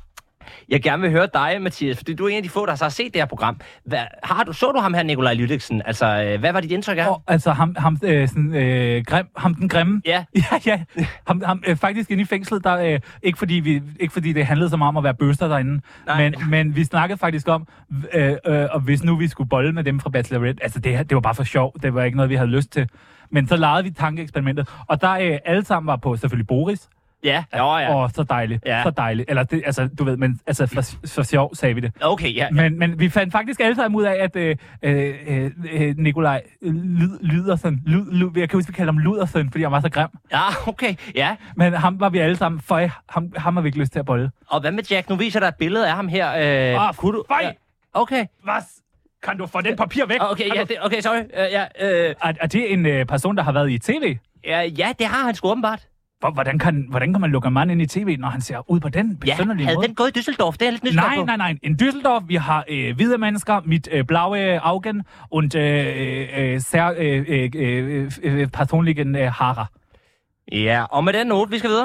jeg gerne vil høre dig, Mathias, fordi du er en af de få, der så har set det her program. Hvad, har du, så du ham her, Nikolaj Lydiksen? Altså, øh, hvad var dit indtryk af? Og, altså ham, ham, øh, sådan, øh, grim, ham den grimme. Ja. Ja, ja. Ham, ham, øh, faktisk inde i fængslet, der, øh, ikke, fordi vi, ikke fordi det handlede så meget om at være bøster derinde, Nej. men, men vi snakkede faktisk om, øh, øh, og hvis nu vi skulle bolle med dem fra Bachelorette, altså det, det var bare for sjov, det var ikke noget, vi havde lyst til. Men så legede vi tankeeksperimentet, og der øh, alle sammen var på selvfølgelig Boris. Ja, jo, ja. Åh, så dejligt, Ja. så dejligt. Eller det, altså, du ved, men altså for, for sjov sagde vi det. Okay, ja. Men, men vi fandt faktisk alle sammen ud af, at øh, øh, øh, Nikolaj lyd, Lydersen, lyd, lyd, jeg kan huske, vi kaldte ham Lydersen, fordi han var så grim. Ja, okay, ja. Men ham var vi alle sammen, for ham, ham har vi ikke lyst til at bolle. Og hvad med Jack? Nu viser der et billede af ham her. Øh, Ah, kunne du? ja. Okay. Hvad? Kan du få den papir væk? Okay, Kan ja, du- det, okay, sorry. Uh, ja, uh, Er, er det en øh, person, der har været i tv? ja, ja, det har han sgu åbenbart. Hvor- Hvordan kan, hvordan kan man lukke en mand ind i tv, når han ser ud på den Ja, besynderlige havde måde? den gået i Düsseldorf? Det er jeg lidt nysgerrig Nej, på. nej, nej. En Düsseldorf, vi har øh, hvide mennesker, mit øh, blaue Augen und øh, øh, sehr øh, øh, øh, øh, personlige øh, Haare. Ja, og med den note, vi skal videre.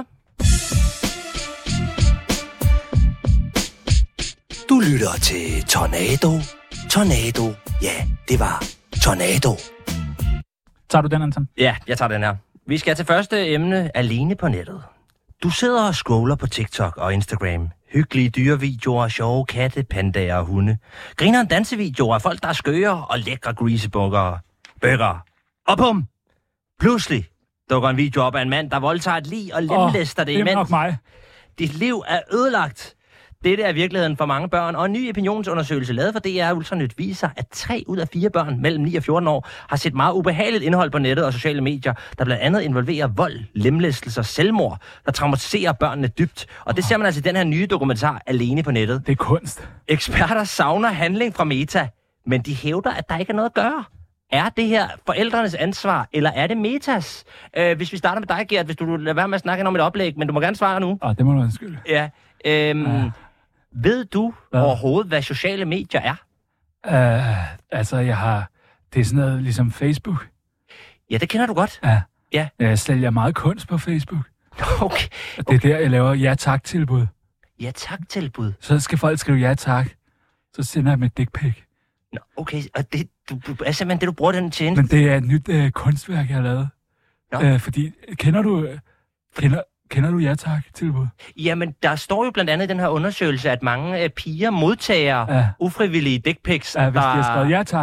Du lytter til Tornado. Tornado. Ja, det var Tornado. Tager du den, Anton? Ja, jeg tager den her. Vi skal til første emne, alene på nettet. Du sidder og scroller på TikTok og Instagram. Hyggelige dyrevideoer, sjove katte, pandaer og hunde. Griner en dansevideoer af folk, der er skøre og lækre greasyburgere. Bøger. Og bum! Pludselig dukker en video op af en mand, der voldtager et lig og lemlæster det det er imens. nok mig. Dit liv er ødelagt. Dette er virkeligheden for mange børn, og en ny opinionsundersøgelse lavet for D R Ultranyt viser, at tre ud af fire børn mellem ni og fjorten år har set meget ubehageligt indhold på nettet og sociale medier, der blandt andet involverer vold, lemlæstelser og selvmord, der traumatiserer børnene dybt. Og det ser man altså i den her nye dokumentar Alene på nettet. Det er kunst. Eksperter savner handling fra Meta, men de hævder, at der ikke er noget at gøre. Er det her forældrenes ansvar, eller er det Metas? Øh, hvis vi starter med dig, Gert, hvis du lader være med at snakke om et oplæg, men du må gerne svare nu. Åh, det må du undskylde. Ja. Øhm, Ja. Ved du Hvad? overhovedet, hvad sociale medier er? Uh, altså, jeg har... Det er sådan noget ligesom Facebook. Ja, det kender du godt. Ja. Ja. Jeg sælger meget kunst på Facebook. Okay. Og det er der, jeg laver ja-tak-tilbud. Ja, tak tilbud. Så skal folk skrive ja-tak. Så sender jeg dem et dick pic. Nå, okay. Og det du, du, er simpelthen det, du bruger den tjeneste? Men det er et nyt uh, kunstværk, jeg har lavet. Nå. Uh, fordi, kender du... Uh, kender, kender du ja-tak-tilbud? Jamen, der står jo blandt andet i den her undersøgelse, at mange øh, piger modtager Ja. ufrivillige dick pics. Ja, hvis de har der- skrevet ja-tak,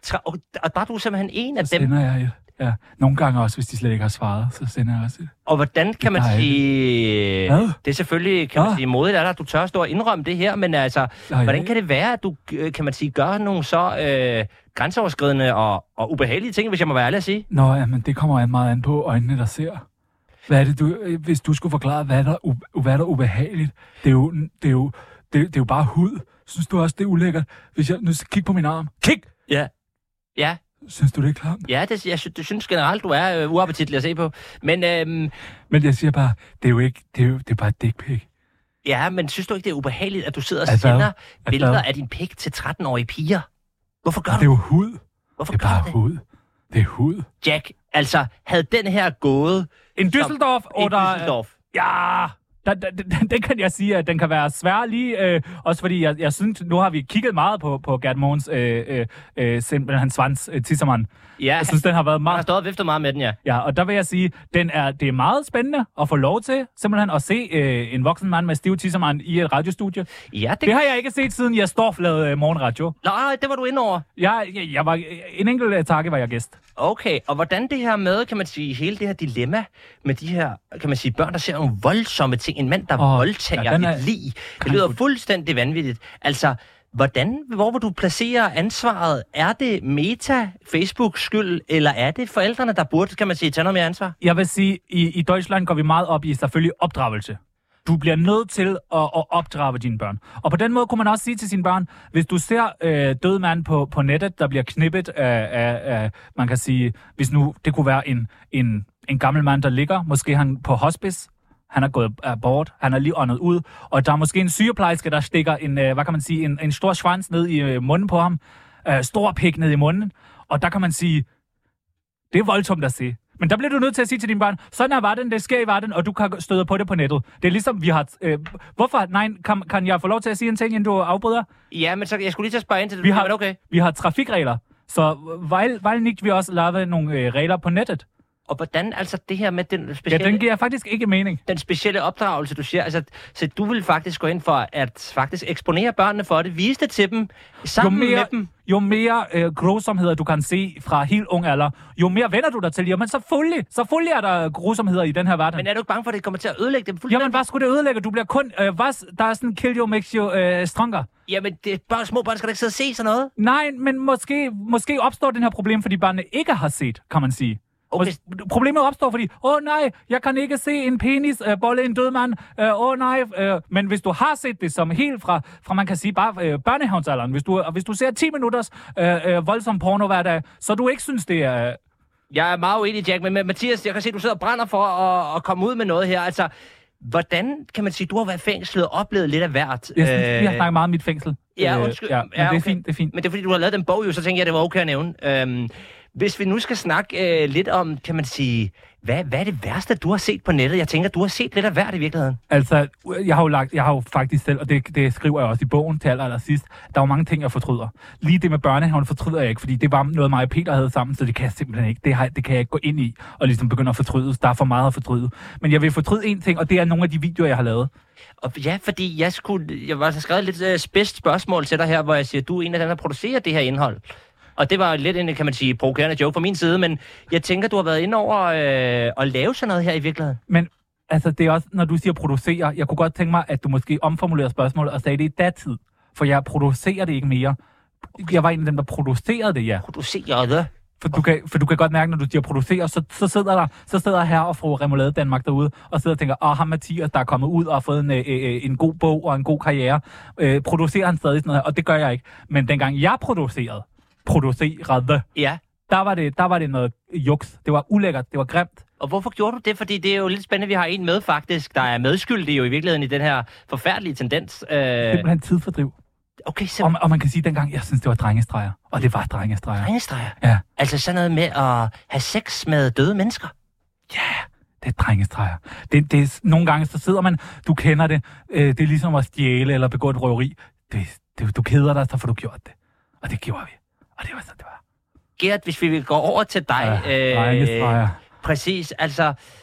Tra- og, og der er du simpelthen en af Så dem. sender jeg et. Ja, nogle gange også, hvis de slet ikke har svaret, så sender jeg også et. Og hvordan kan man Nej. sige... Hvad? Det er selvfølgelig, kan man Hvad? sige, modigt af dig, at du tør stå og indrømme det her, men altså, Nej, hvordan jeg- kan det være, at du, øh, kan man sige, gør nogle så øh, grænseoverskridende og, og ubehagelige ting, hvis jeg må være ærlig at sige? Nå, ja, men det kommer an meget an på øjnene, der ser. Hvad er det, du, øh, hvis du skulle forklare, hvad der, u- hvad der er ubehageligt? Det er jo, det er jo, det, er- det er jo bare hud. Synes du også, det er ulækkert? Hvis jeg nu kigger på min arm. Kig! Ja. Ja, Synes du, det er klamt? ja det, jeg, sy- det synes generelt, du er øh, uappetitlig at se på. Men øhm, Men jeg siger bare, det er jo ikke, det er jo det er bare et dick pic. ja, men synes du ikke, det er ubehageligt, at du sidder og At hvad? sender At billeder hvad? af din pik til tretten-årige piger? Hvorfor gør Det er du jo hud. Hvorfor Det er gør bare du det? hud. Det er hud. Jack, altså, havde den her gået En som- Düsseldorf, i oder... Düsseldorf? Ja, den, den, den, den kan jeg sige, at den kan være svær lige, øh, også fordi jeg, jeg synes, nu har vi kigget meget på, på Gert Mogens, øh, øh, øh, simpelthen Svans øh, Tissermann. Ja, Jeg synes, den har været han har meget... stået og viftet meget med den, ja. Ja, og der vil jeg sige, den er, det er meget spændende at få lov til simpelthen at se øh, en voksen mand med stiv Tissermann i et radiostudie. Ja, det... Det har jeg ikke set, siden jeg står lavede øh, morgenradio. Nej, det var du inde over. Jeg, jeg, jeg var, en enkelt etakke var jeg gæst. Okay, og hvordan det her med, kan man sige, hele det her dilemma med de her, kan man sige, børn, der ser nogle voldsomme ting, en mand, der Åh, oh, voldtager ja, ja, den er- et lig. Det lyder fuldstændig vanvittigt. Altså, hvordan, hvor vil du placere ansvaret? Er det Meta, Facebooks skyld, eller er det forældrene, der burde, kan man sige, tage noget mere ansvar? Jeg vil sige, i, i Deutschland går vi meget op i selvfølgelig opdragelse. Du bliver nødt til at, at opdrage dine børn. Og på den måde kunne man også sige til sine børn, hvis du ser øh, død mand på, på nettet, der bliver knippet af, af, af, man kan sige, hvis nu det kunne være en, en, en gammel mand, der ligger, måske han på hospice, han er gået bort, han er lige åndet ud, og der er måske en sygeplejerske, der stikker en, øh, hvad kan man sige, en, en stor svans ned i øh, munden på ham, øh, stor pik ned i munden, og der kan man sige, det er voldsomt at se. Men der bliver du nødt til at sige til dine børn, sådan er verden, det sker i verden, og du kan støde på det på nettet. Det er ligesom, vi har... Øh, hvorfor? Nej, kan, kan jeg få lov til at sige en ting, inden du afbryder? Ja, men så jeg skulle lige til at spørge ind til det. Vi har, Men okay. vi har trafikregler, så weil, weil nicht vi også lave nogle øh, regler på nettet. Og hvordan, altså det her med den Ja, specielle... den giver faktisk ikke mening. den specielle opdragelse, du siger, altså, så du vil faktisk gå ind for at faktisk eksponere børnene for det, vise det til dem, Jo sammen mere, med dem. jo mere øh, grusomheder du kan se fra helt ung alder, jo mere vender du dig til. Jamen selvfølgelig, selvfølgelig er der grusomheder i den her verden. Men er du ikke bange for, at det kommer til at ødelægge dem fuldstændig? Jamen hvad skulle det ødelægge? Du bliver kun... Øh, hvad, der er sådan kill you makes you øh, stronger. Jamen, det er bare små børn, skal da ikke sidde og se sådan noget? Nej, men måske, måske opstår den her problem, fordi børnene ikke har set, kan man sige. Okay. Mås- Problemet opstår, fordi, åh oh, nej, jeg kan ikke se en penis øh, bolle en død mand. Åh øh, oh, nej, øh. Men hvis du har set det som helt fra, fra man kan sige, bare øh, børnehavnsalderen, hvis du, hvis du ser ti minutters øh, øh, voldsom porno hver dag, så du ikke synes, det er... Jeg er meget uenig, Jack, men Mathias, jeg kan se, at du sidder og brænder for at, at komme ud med noget her. Altså, hvordan kan man sige, du har været fængslet og oplevet lidt af hvert? Jeg synes, øh... vi har snakket meget om mit fængsel. Ja, Øh, undskyld. ja, men Ja, det er okay. fint, det er fint. Men det er fordi, du har lavet den bog jo, så tænker jeg, det var okay at nævne. Øhm, hvis vi nu skal snakke øh, lidt om, kan man sige, hvad, hvad er det værste, du har set på nettet? Jeg tænker, du har set lidt af hvert i virkeligheden. Altså, jeg har jo, lagt, jeg har jo faktisk selv, og det, det skriver jeg også i bogen til aller, aller sidst, der er jo mange ting, jeg fortryder. Lige det med børnehaven fortryder jeg ikke, fordi det var noget, mig og Peter havde sammen, så det kan jeg simpelthen ikke. Det, har, det kan jeg ikke gå ind i og ligesom begynde at fortryde. Der er for meget at fortryde. Men jeg vil fortryde en ting, og det er nogle af de videoer, jeg har lavet. Og ja, fordi jeg skulle, jeg var skrevet lidt uh, spidst spørgsmål til dig her, hvor jeg siger, du er en af dem, der producerer det her indhold. Og det var lidt en, kan man sige, provokerende joke fra min side, men jeg tænker, du har været inde over øh, at lave sådan noget her i virkeligheden. Men altså, det er også, når du siger producere, jeg kunne godt tænke mig, at du måske omformulerer spørgsmålet og sagde det i datid. For jeg producerer det ikke mere. Jeg var en af dem, der producerede det, ja. Producerer det? For du, kan, for du kan godt mærke, når du siger producere, så, så sidder der så sidder her og fru Remoulade Danmark derude, og sidder og tænker, åh, ham Mathias, der er kommet ud og har fået en, øh, en god bog og en god karriere. Øh, producerer han stadig sådan noget her, og det gør jeg ikke. Men dengang jeg producerede, producerede, Ja. der var det, der var det noget juks. Det var ulækkert, det var grimt. Og hvorfor gjorde du det? Fordi det er jo lidt spændende, vi har en med faktisk, der er medskyldig jo i virkeligheden i den her forfærdelige tendens. Øh... Simpelthen tidsfordriv. Okay, Og, så og man kan sige, at dengang, jeg synes, det var drengestreger. Og det var drengestreger. drengestreger. Ja. Altså sådan noget med at have sex med døde mennesker. Ja, det er drengestreger. Det, det er, nogle gange, så sidder man, du kender det, øh, det er ligesom at stjæle eller begå et røveri. Det, det, du keder dig, så får du gjort det. Og det gjorde vi. Og det var sådan, det var. Gert, hvis vi vil gå over til dig. Ja, drengestreger. Præcis, altså...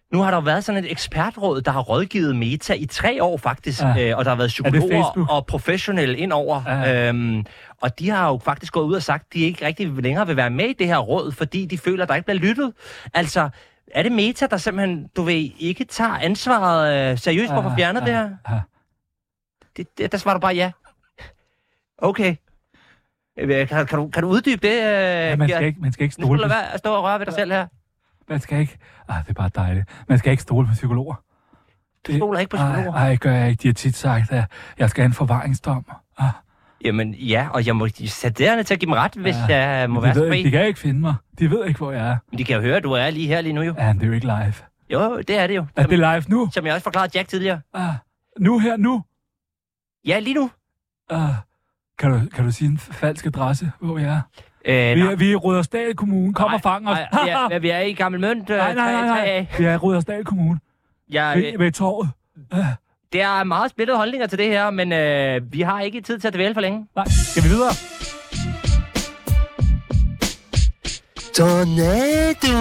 Nu har der været sådan et ekspertråd, der har rådgivet Meta i tre år faktisk, Ja. øh, og der har været psykologer og professionelle indover. Ja. Øhm, og de har jo faktisk gået ud og sagt, at de ikke rigtig længere vil være med i det her råd, fordi de føler, at der ikke bliver lyttet. Altså, er det Meta, der simpelthen, du ved, ikke tager ansvaret øh, seriøst på at få fjernet det her? Ja. Det, det, der svarer du bare ja. Okay. Øh, Kan, kan, du, kan du uddybe det? Øh, Ja, man skal Gert? ikke, man skal ikke Nu skal stole du på, lade være at stå og røre ved dig selv her. man skal ikke, ah, det er bare dejligt. Man skal ikke stole på psykologer. Du stoler ikke på psykologer. Nej, gør jeg ikke. De har tit sagt, at jeg skal have en forvaringsdom. Ah, Jamen ja, og jeg må sætte derne til at give dem ret, hvis Ja. jeg må de, være så ved, fri. ikke- de kan ikke finde mig. De ved ikke, hvor jeg er. Men de kan jo høre, at du er lige her lige nu jo. Ja, men det er jo ikke live. Jo, det er det jo. Er Som, det live nu? som jeg også forklarede Jack tidligere. Ah, nu her, nu? Ja, lige nu. Ah, kan, du, kan du sige en falsk adresse, hvor jeg er? Øh, Vi nej, er, vi er i Rudersdal Kommune. Kom og fang os. nej, vi, er, vi er i Gammel Mønt. Øh, nej, nej, nej, nej. Vi er i Rudersdal Kommune. Jeg, Ved, øh, ved torvet. Ah, der er meget splittede holdninger til det her, men øh, vi har ikke tid til at dvæle for længe. nej, skal vi videre? Tornado!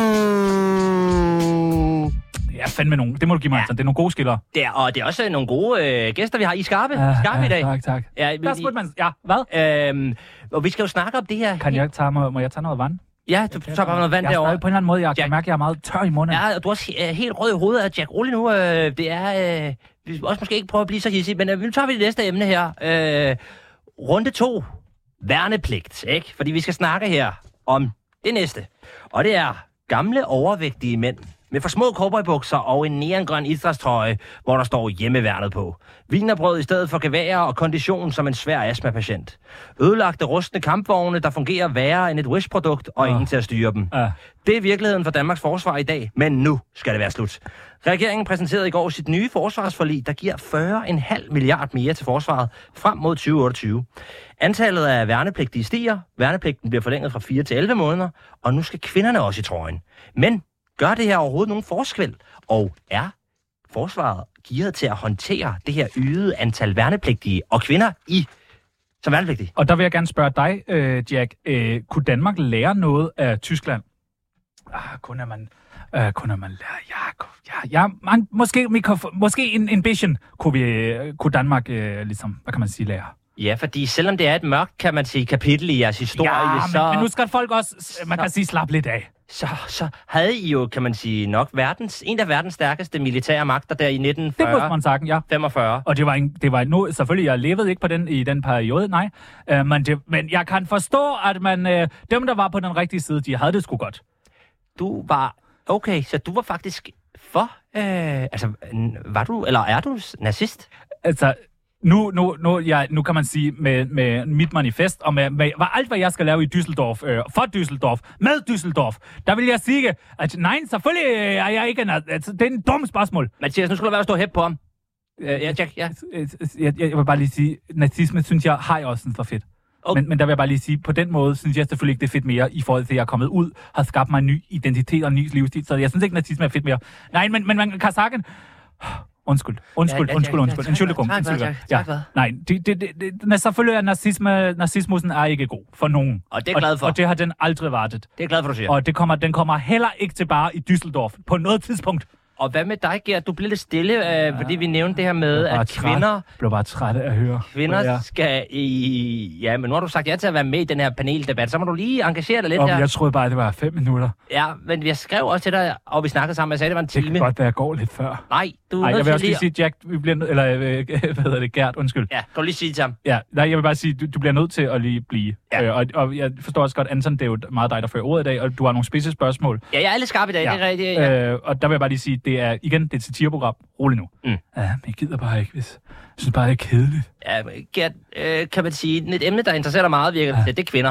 Ja, fandme nogen. Det må du give mig, Ja. ja. Det er nogle gode skiller. Det er, og det er også nogle gode øh, gæster, vi har i Skarpe, Ja, Skarpe ja, i dag. tak, tak. Ja, Der spurgte man, ja, hvad? øhm, og vi skal jo snakke om det her. Kan jeg tage, må, må jeg tage noget vand? Ja, du tager bare noget vand jeg er derovre. stadig på en eller anden måde, jeg Jack. kan mærke, at jeg er meget tør i munden. Ja, og du er også øh, helt rød i hovedet af Jack. Rolig nu. Øh, det er... Øh, vi skal også måske ikke prøve at blive så hissige, men øh, nu tager vi det næste emne her. Øh, runde to. Værnepligt, ikke? Fordi vi skal snakke her om det næste. Og det er gamle overvægtige mænd med for små cowboybukser og en neongrøn idrætstrøje, hvor der står hjemmeværnet på. Wienerbrød i stedet for geværer og kondition som en svær astmapatient. Ødelagte rustne kampvogne, der fungerer værre end et Wish-produkt og Ja. ingen til at styre dem. Ja. Det er virkeligheden for Danmarks forsvar i dag, men nu skal det være slut. Regeringen præsenterede i går sit nye forsvarsforlig, der giver fyrre komma fem milliard mere til forsvaret frem mod tyve otteogtyve. Antallet af værnepligtige stiger, værnepligten bliver forlænget fra fire til elleve måneder, og nu skal kvinderne også i trøjen. Men gør det her overhovedet nogen forskel? Og er forsvaret gearet til at håndtere det her øgede antal værnepligtige og kvinder i som værnepligtige? Og der vil jeg gerne spørge dig, øh, Jack. Øh, kunne Danmark lære noget af Tyskland? Ah, kunne man, øh, kunne man lære? Ja, ku- ja, ja man, måske, vi kan få- måske en, en vision kunne, vi, øh, kunne Danmark øh, ligesom, hvad kan man sige, lære? Ja, fordi selvom det er et mørkt, kan man sige, kapitel i jeres historie, Ja, så... men, men nu skal folk også, man kan sige, slappe lidt af. Så, så havde I jo, kan man sige, nok verdens, en af verdens stærkeste militære magter der i nitten Det kunne fyrre man sagen, ja. femogfyrre. Og det var, en, det var nu, selvfølgelig, jeg levede ikke på den i den periode, nej. Uh, men, det, men jeg kan forstå, at man, uh, dem, der var på den rigtige side, de havde det sgu godt. Du var... Okay, så du var faktisk for... Øh, altså, n- var du, eller er du s- nazist? Altså, nu, nu, nu, jeg, nu kan man sige med, med mit manifest, og med, med hvad, alt, hvad jeg skal lave i Düsseldorf, øh, for Düsseldorf, med Düsseldorf, der vil jeg sige, at nej, selvfølgelig er jeg ikke en... Altså, det er en dum spørgsmål. Mathias, nu skulle du være at stå og hæppe på ham. Øh, ja, Jack, ja. Jeg, jeg, jeg vil bare lige sige, nazisme, synes jeg, har jeg også sådan for fedt. Okay. Men, men der vil jeg bare lige sige, på den måde synes jeg selvfølgelig ikke, det er fedt mere, i forhold til, at jeg er kommet ud, har skabt mig en ny identitet og en ny livsstil. Så jeg synes ikke, nazisme er fedt mere. Nej, men, men man kan sagen... Undskyld, undskyld, Ja, ja, undskyld, ja, undskyld. ja, Entschuldigung, tak, undskyld. tak, tak, tak. Nej, det, det, det, det, selvfølgelig er nazisme, nazismusen er ikke god for nogen. Og det er jeg glad for. Og, og det har den aldrig været. Det er jeg glad for, du siger. Og det kommer, den kommer heller ikke tilbage i Düsseldorf på noget tidspunkt. Og hvad med dig, Gert? Du blev lidt stille, øh, fordi vi nævnte det her med, Jeg var at træt. kvinder, Jeg blev bare træt af at høre. kvinder Ja. skal i... Ja, men nu har du sagt ja til at være med i den her paneldebat, så må du lige engagere dig lidt Og her. jeg troede bare, det var fem minutter. Ja, men jeg skrev også til dig, og vi snakkede sammen, og jeg sagde, det var en Det kan time. godt være, jeg går lidt før. Nej, du er Nej, jeg nødt vil til også lige lige... sige, Jack, vi bliver, nød- eller øh, hvad hedder det, Gert, undskyld. Ja, kan du lige sige det til ham? Ja, nej, jeg vil bare sige, du, du bliver nødt til at lige blive. Ja. Øh, og, og jeg forstår også godt, Anton, det er jo meget dig, der fører ordet i dag, og du har nogle spidse spørgsmål. Ja, jeg er lidt skarp i dag, ja. Det er rigtigt. Ja. Øh, og der vil jeg bare lige sige, det er igen, det er et satireprogram. Rolig nu. Mm. Ja, men jeg gider bare ikke, hvis... Jeg synes bare, det er kedeligt. Ja, Gert, øh, kan man sige, et emne, der interesserer dig meget, virker ja. det er kvinder.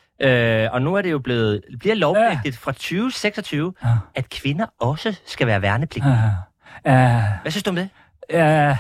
Øh, og nu er det jo blevet, bliver lovpligtigt fra tyve seksogtyve, Ja. at kvinder også skal være værnepligtige. Ja. Ja. Hvad synes du om det? Ja.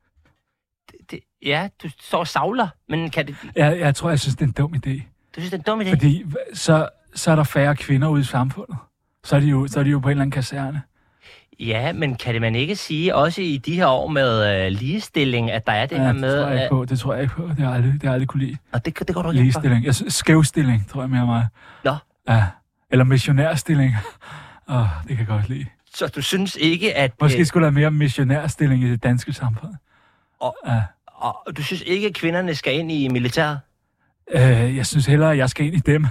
det? Ja, du står og savler, men kan det, Jeg, jeg tror, jeg synes, det er en dum idé. du synes, det er en dum idé? Fordi så, så er der færre kvinder ude i samfundet. Så er de jo, så er de jo på en eller anden kaserne. Ja, men kan det man ikke sige, også i de her år med øh, ligestilling, at der er det Ja, her det med... tror jeg ikke at- på. Det tror jeg ikke på. Det har jeg aldrig, det har jeg aldrig kunne lide. Og det, det går du ikke ind for. Ligestilling. Jeg synes, skævstilling, tror jeg mere mig. Nå. Ja. Eller missionærstilling. Åh, det kan jeg godt lide. Så du synes ikke, at... Måske øh, skulle der være mere missionærstilling i det danske samfund. Og, Ja. og du synes ikke, at kvinderne skal ind i militæret? Øh, jeg synes hellere, at jeg skal ind i dem.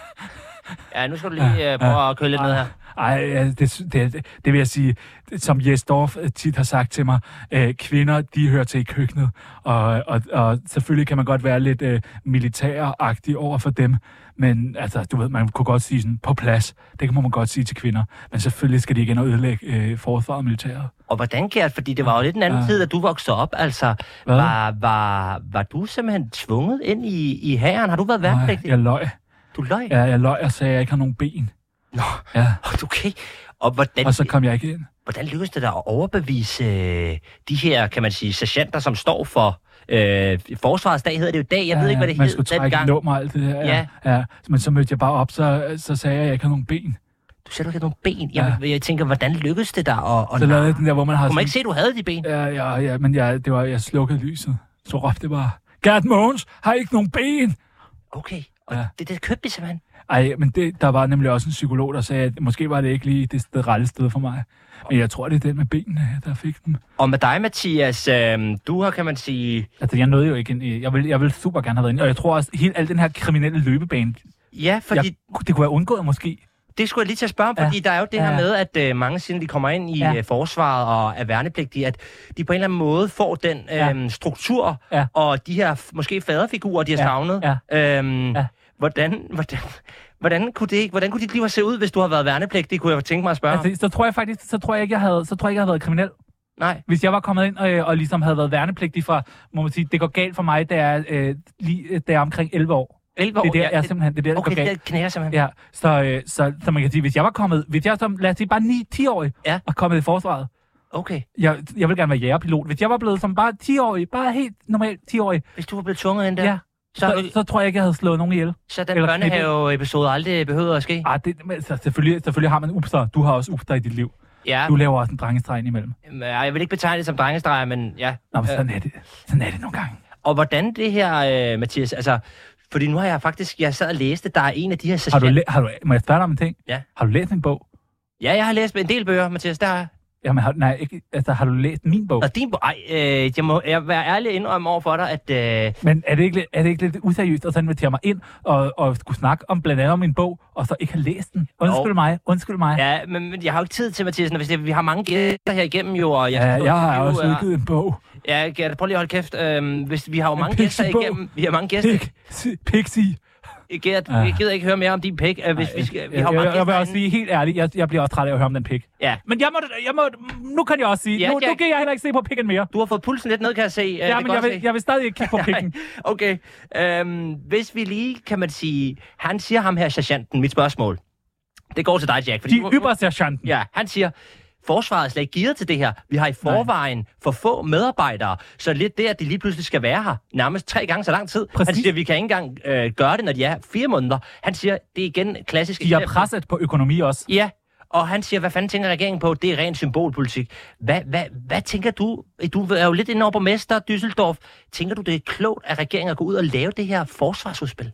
Ja, nu skal du lige øh, prøve at køre lidt ned her. Ej, det, det, det, det vil jeg sige, som Jes Dorf tit har sagt til mig, øh, kvinder, de hører til i køkkenet, og, og, og selvfølgelig kan man godt være lidt øh, militæragtig over for dem, men altså, du ved, man kunne godt sige sådan, på plads, det kan man godt sige til kvinder, men selvfølgelig skal de ikke ind og ødelægge øh, forsvaret og militæret. Og hvordan, Gert? Fordi det var jo lidt en anden Ja. tid, da du voksede op, altså. Var, var, var du simpelthen tvunget ind i, i hæren? Har du været Nej, værnepligtig? jeg løg. Du løg? Ja, jeg løg og sagde, at jeg ikke har nogen ben. Nå, Ja, okay. Og hvordan, og så kom jeg ikke ind. hvordan lykkedes det dig at overbevise øh, de her, kan man sige, sergeanter, som står for øh, Forsvarets dag, hedder det jo i dag. Jeg ved ikke, hvad det man hed skulle trække dengang. nummer og alt det der. Ja. ja. Men så mødte jeg bare op, så, så sagde jeg, at jeg ikke har nogen ben. Du sagde, du ikke havde nogle ben. Jamen, ja. Jeg tænker, hvordan lykkedes det dig at... at Så lavede jeg den der, hvor man har Kunne man sådan... ikke se, at du havde de ben? Ja, ja, ja, men jeg, det var, jeg slukkede lyset. Så råbte det bare, Gert Mogens har ikke nogen ben. Okay, og Ja. det, det købte vi simpelthen. Ej, men det, der var nemlig også en psykolog, der sagde, at måske var det ikke lige det, det rette sted for mig. Men jeg tror, det er den med benene, der fik dem. Og med dig, Mathias, øh, du har, kan man sige... Altså, jeg nåede jo ikke ind i... Jeg vil, jeg vil super gerne have været inde. Og jeg tror også, helt al den her kriminelle løbebane, Ja, fordi... jeg, det kunne være undgået måske. Det skulle jeg lige til at spørge om, Ja. fordi der er jo det her Ja. med, at øh, mange siden de kommer ind i Ja. øh, forsvaret og er værnepligtige, at de på en eller anden måde får den øh, Ja. struktur, Ja. og de her f- måske faderfigurer, de har Ja. savnet. Ja. Øhm, Ja. hvordan, hvordan, hvordan, kunne det, hvordan kunne dit liv have set ud, hvis du havde været værnepligtig, kunne jeg tænke mig at spørge? Altså, så tror jeg faktisk, så tror jeg ikke, jeg havde, så tror jeg ikke, jeg havde været kriminel. Nej. Hvis jeg var kommet ind og, og ligesom havde været værnepligtig fra, må man sige, det går galt for mig, da jeg, øh, lige, da jeg er omkring elleve år. elleve år? Det er der, ja, jeg simpelthen, det er der, det okay, går det galt. der knærer simpelthen. Ja, så, øh, så, så man kan sige, hvis jeg var kommet, hvis jeg som, lad os sige, bare ni ti årig Ja. og kommet i forsvaret, Okay. jeg, jeg vil gerne være jægerpilot. Hvis jeg var blevet som bare ti årig, bare helt normalt ti årig, Hvis du var blevet tvunget ind der, ja, så, så, så, så tror jeg ikke, jeg havde slået nogen ihjel. så den eller børnehave-episode aldrig behøvede at ske? Ah, det, men, så selvfølgelig, selvfølgelig har man upster. Du har også upster i dit liv. Ja, Du laver også en drengestreg imellem. men jeg vil ikke betegne det som drengestreger, men ja. Nå, men sådan er det. Sådan er det nogle gange. Og hvordan det her, øh, Mathias, altså, fordi nu har jeg faktisk, jeg sad og læste, der er en af de her Har sergeant... du, læ- har du, må jeg spørge dig om en ting? Ja. Har du læst min bog? Ja, jeg har læst en del bøger, Mathias, der er... Jamen, har, nej, ikke, altså, har du læst min bog? Og din bog... Ej, øh, jeg må jeg være ærlig og indrømme over for dig, at... Øh, Men er det ikke, lidt- er det ikke lidt useriøst at så invitere mig ind og, og skulle snakke om blandt andet om min bog, og så ikke have læst den? Undskyld Jo. mig, undskyld mig. ja, men, men jeg har jo ikke tid til, Mathias, hvis det, vi har mange gæster her igennem jo, og jeg... Ja, skal stå jeg og har interviewe, også udgivet en bog. Ja, Gert, prøv lige at holde kæft. Øhm, hvis, vi har jo En mange gæster pixie-bog. igennem. Vi har mange gæster. Pig, Pixie. Gert, Ja. vi gider ikke høre mere om din pik. Øh, hvis vi, skal, vi har jo jeg, mange jeg, jeg vil gæster også inde. sige helt ærligt, jeg, jeg bliver også træt af at høre om den pik. Ja. Men jeg må, jeg må, nu kan jeg også sige, Ja, nu, Jack. nu kan jeg heller ikke se på pikken mere. Du har fået pulsen lidt ned, kan jeg se. Øh, det Ja, kan men jeg godt vil, se. jeg vil stadig ikke kigge på pikken. Okay. Øhm, hvis vi lige, kan man sige... Han siger ham her, sergeanten, mit spørgsmål. Det går til dig, Jack. Fordi De nu- ybersergeanten. Ja, han siger, forsvaret er slet ikke gearet til det her. Vi har i forvejen for få medarbejdere, så lidt det, at de lige pludselig skal være her, nærmest tre gange så lang tid. Præcis. Han siger, vi kan ikke engang øh, gøre det, når de er fire måneder. Han siger, det er igen klassisk De er eksempel. presset på økonomi også. Ja, og han siger, hvad fanden tænker regeringen på? Det er ren symbolpolitik. Hvad, hvad, hvad tænker du? Du er jo lidt inde over borgmester Düsseldorf. Tænker du, det er klogt, at regeringen går ud og lave det her forsvarsudspil?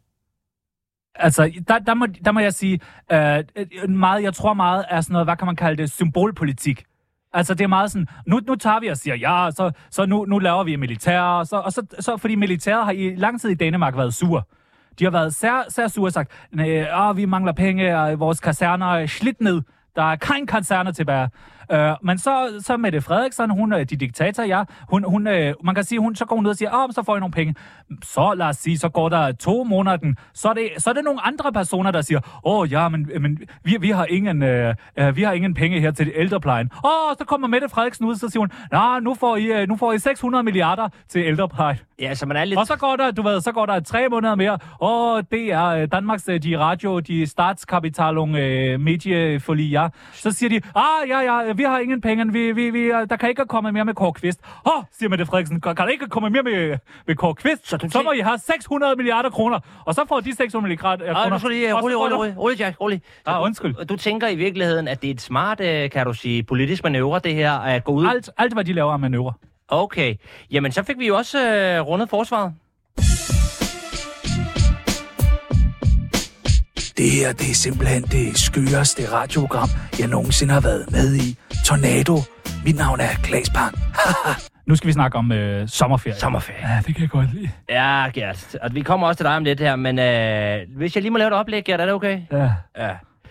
Altså, der, der, må, der må jeg sige, øh, meget, jeg tror meget er sådan noget, hvad kan man kalde det, symbolpolitik. Altså, det er meget sådan, nu, nu tager vi og siger, ja, så, så nu, nu laver vi militær, og så, og så, så fordi militæret har i lang tid i Danmark været sur. De har været sær, sær sure og sagt, åh, vi mangler penge, og vores kaserner er slidt ned. Der er kein kaserner tilbage. Uh, men så, så Mette Frederiksen, hun er de diktator, ja. Hun, hun, uh, man kan sige, hun, så går hun ud og siger, åh, oh, så får I nogle penge. Så lad os sige, så går der to måneder, så er det, så er det nogle andre personer, der siger, åh oh, ja, men, men vi, vi, har ingen, uh, uh, vi har ingen penge her til ældreplejen. Åh, oh, så kommer Mette Frederiksen ud, så siger hun, nej, nu får I, uh, nu får I seks hundrede milliarder til ældreplejen. Ja, så man er lidt... Og så går der, du ved, så går der tre måneder mere. Åh, det er øh, Danmarks øh, de radio, de statskapitalung øh, medieforlig, ja. Så siger de, ah, ja, ja, vi har ingen penge, vi, vi, vi, der kan ikke komme mere med Kåre Kvist. Åh, siger Mette Frederiksen, kan der ikke komme mere med, med Kåre Kvist? Så, så må I have seks hundrede milliarder kroner, og så får de seks hundrede milliarder Ej, kroner. nu skal du lige, Og så rolig, får rolig, der- rolig, rolig, Jack, rolig. Så Ah, du- undskyld. Du tænker i virkeligheden, at det er et smart, øh, kan du sige, politisk manøvre, det her, at gå ud... Alt, alt, hvad de laver af manøvre. Okay. Jamen, så fik vi jo også øh, rundet forsvaret. Det her, det er simpelthen det skøreste radioprogram, jeg nogensinde har været med i. Tornado. Mit navn er Claes Bang. Nu skal vi snakke om øh, sommerferie. Sommerferie. Ja, det kan jeg godt lide. Ja, Gert. Og vi kommer også til dig om lidt her, men øh, hvis jeg lige må lave et oplæg, Gert, er det okay? Ja. Ja.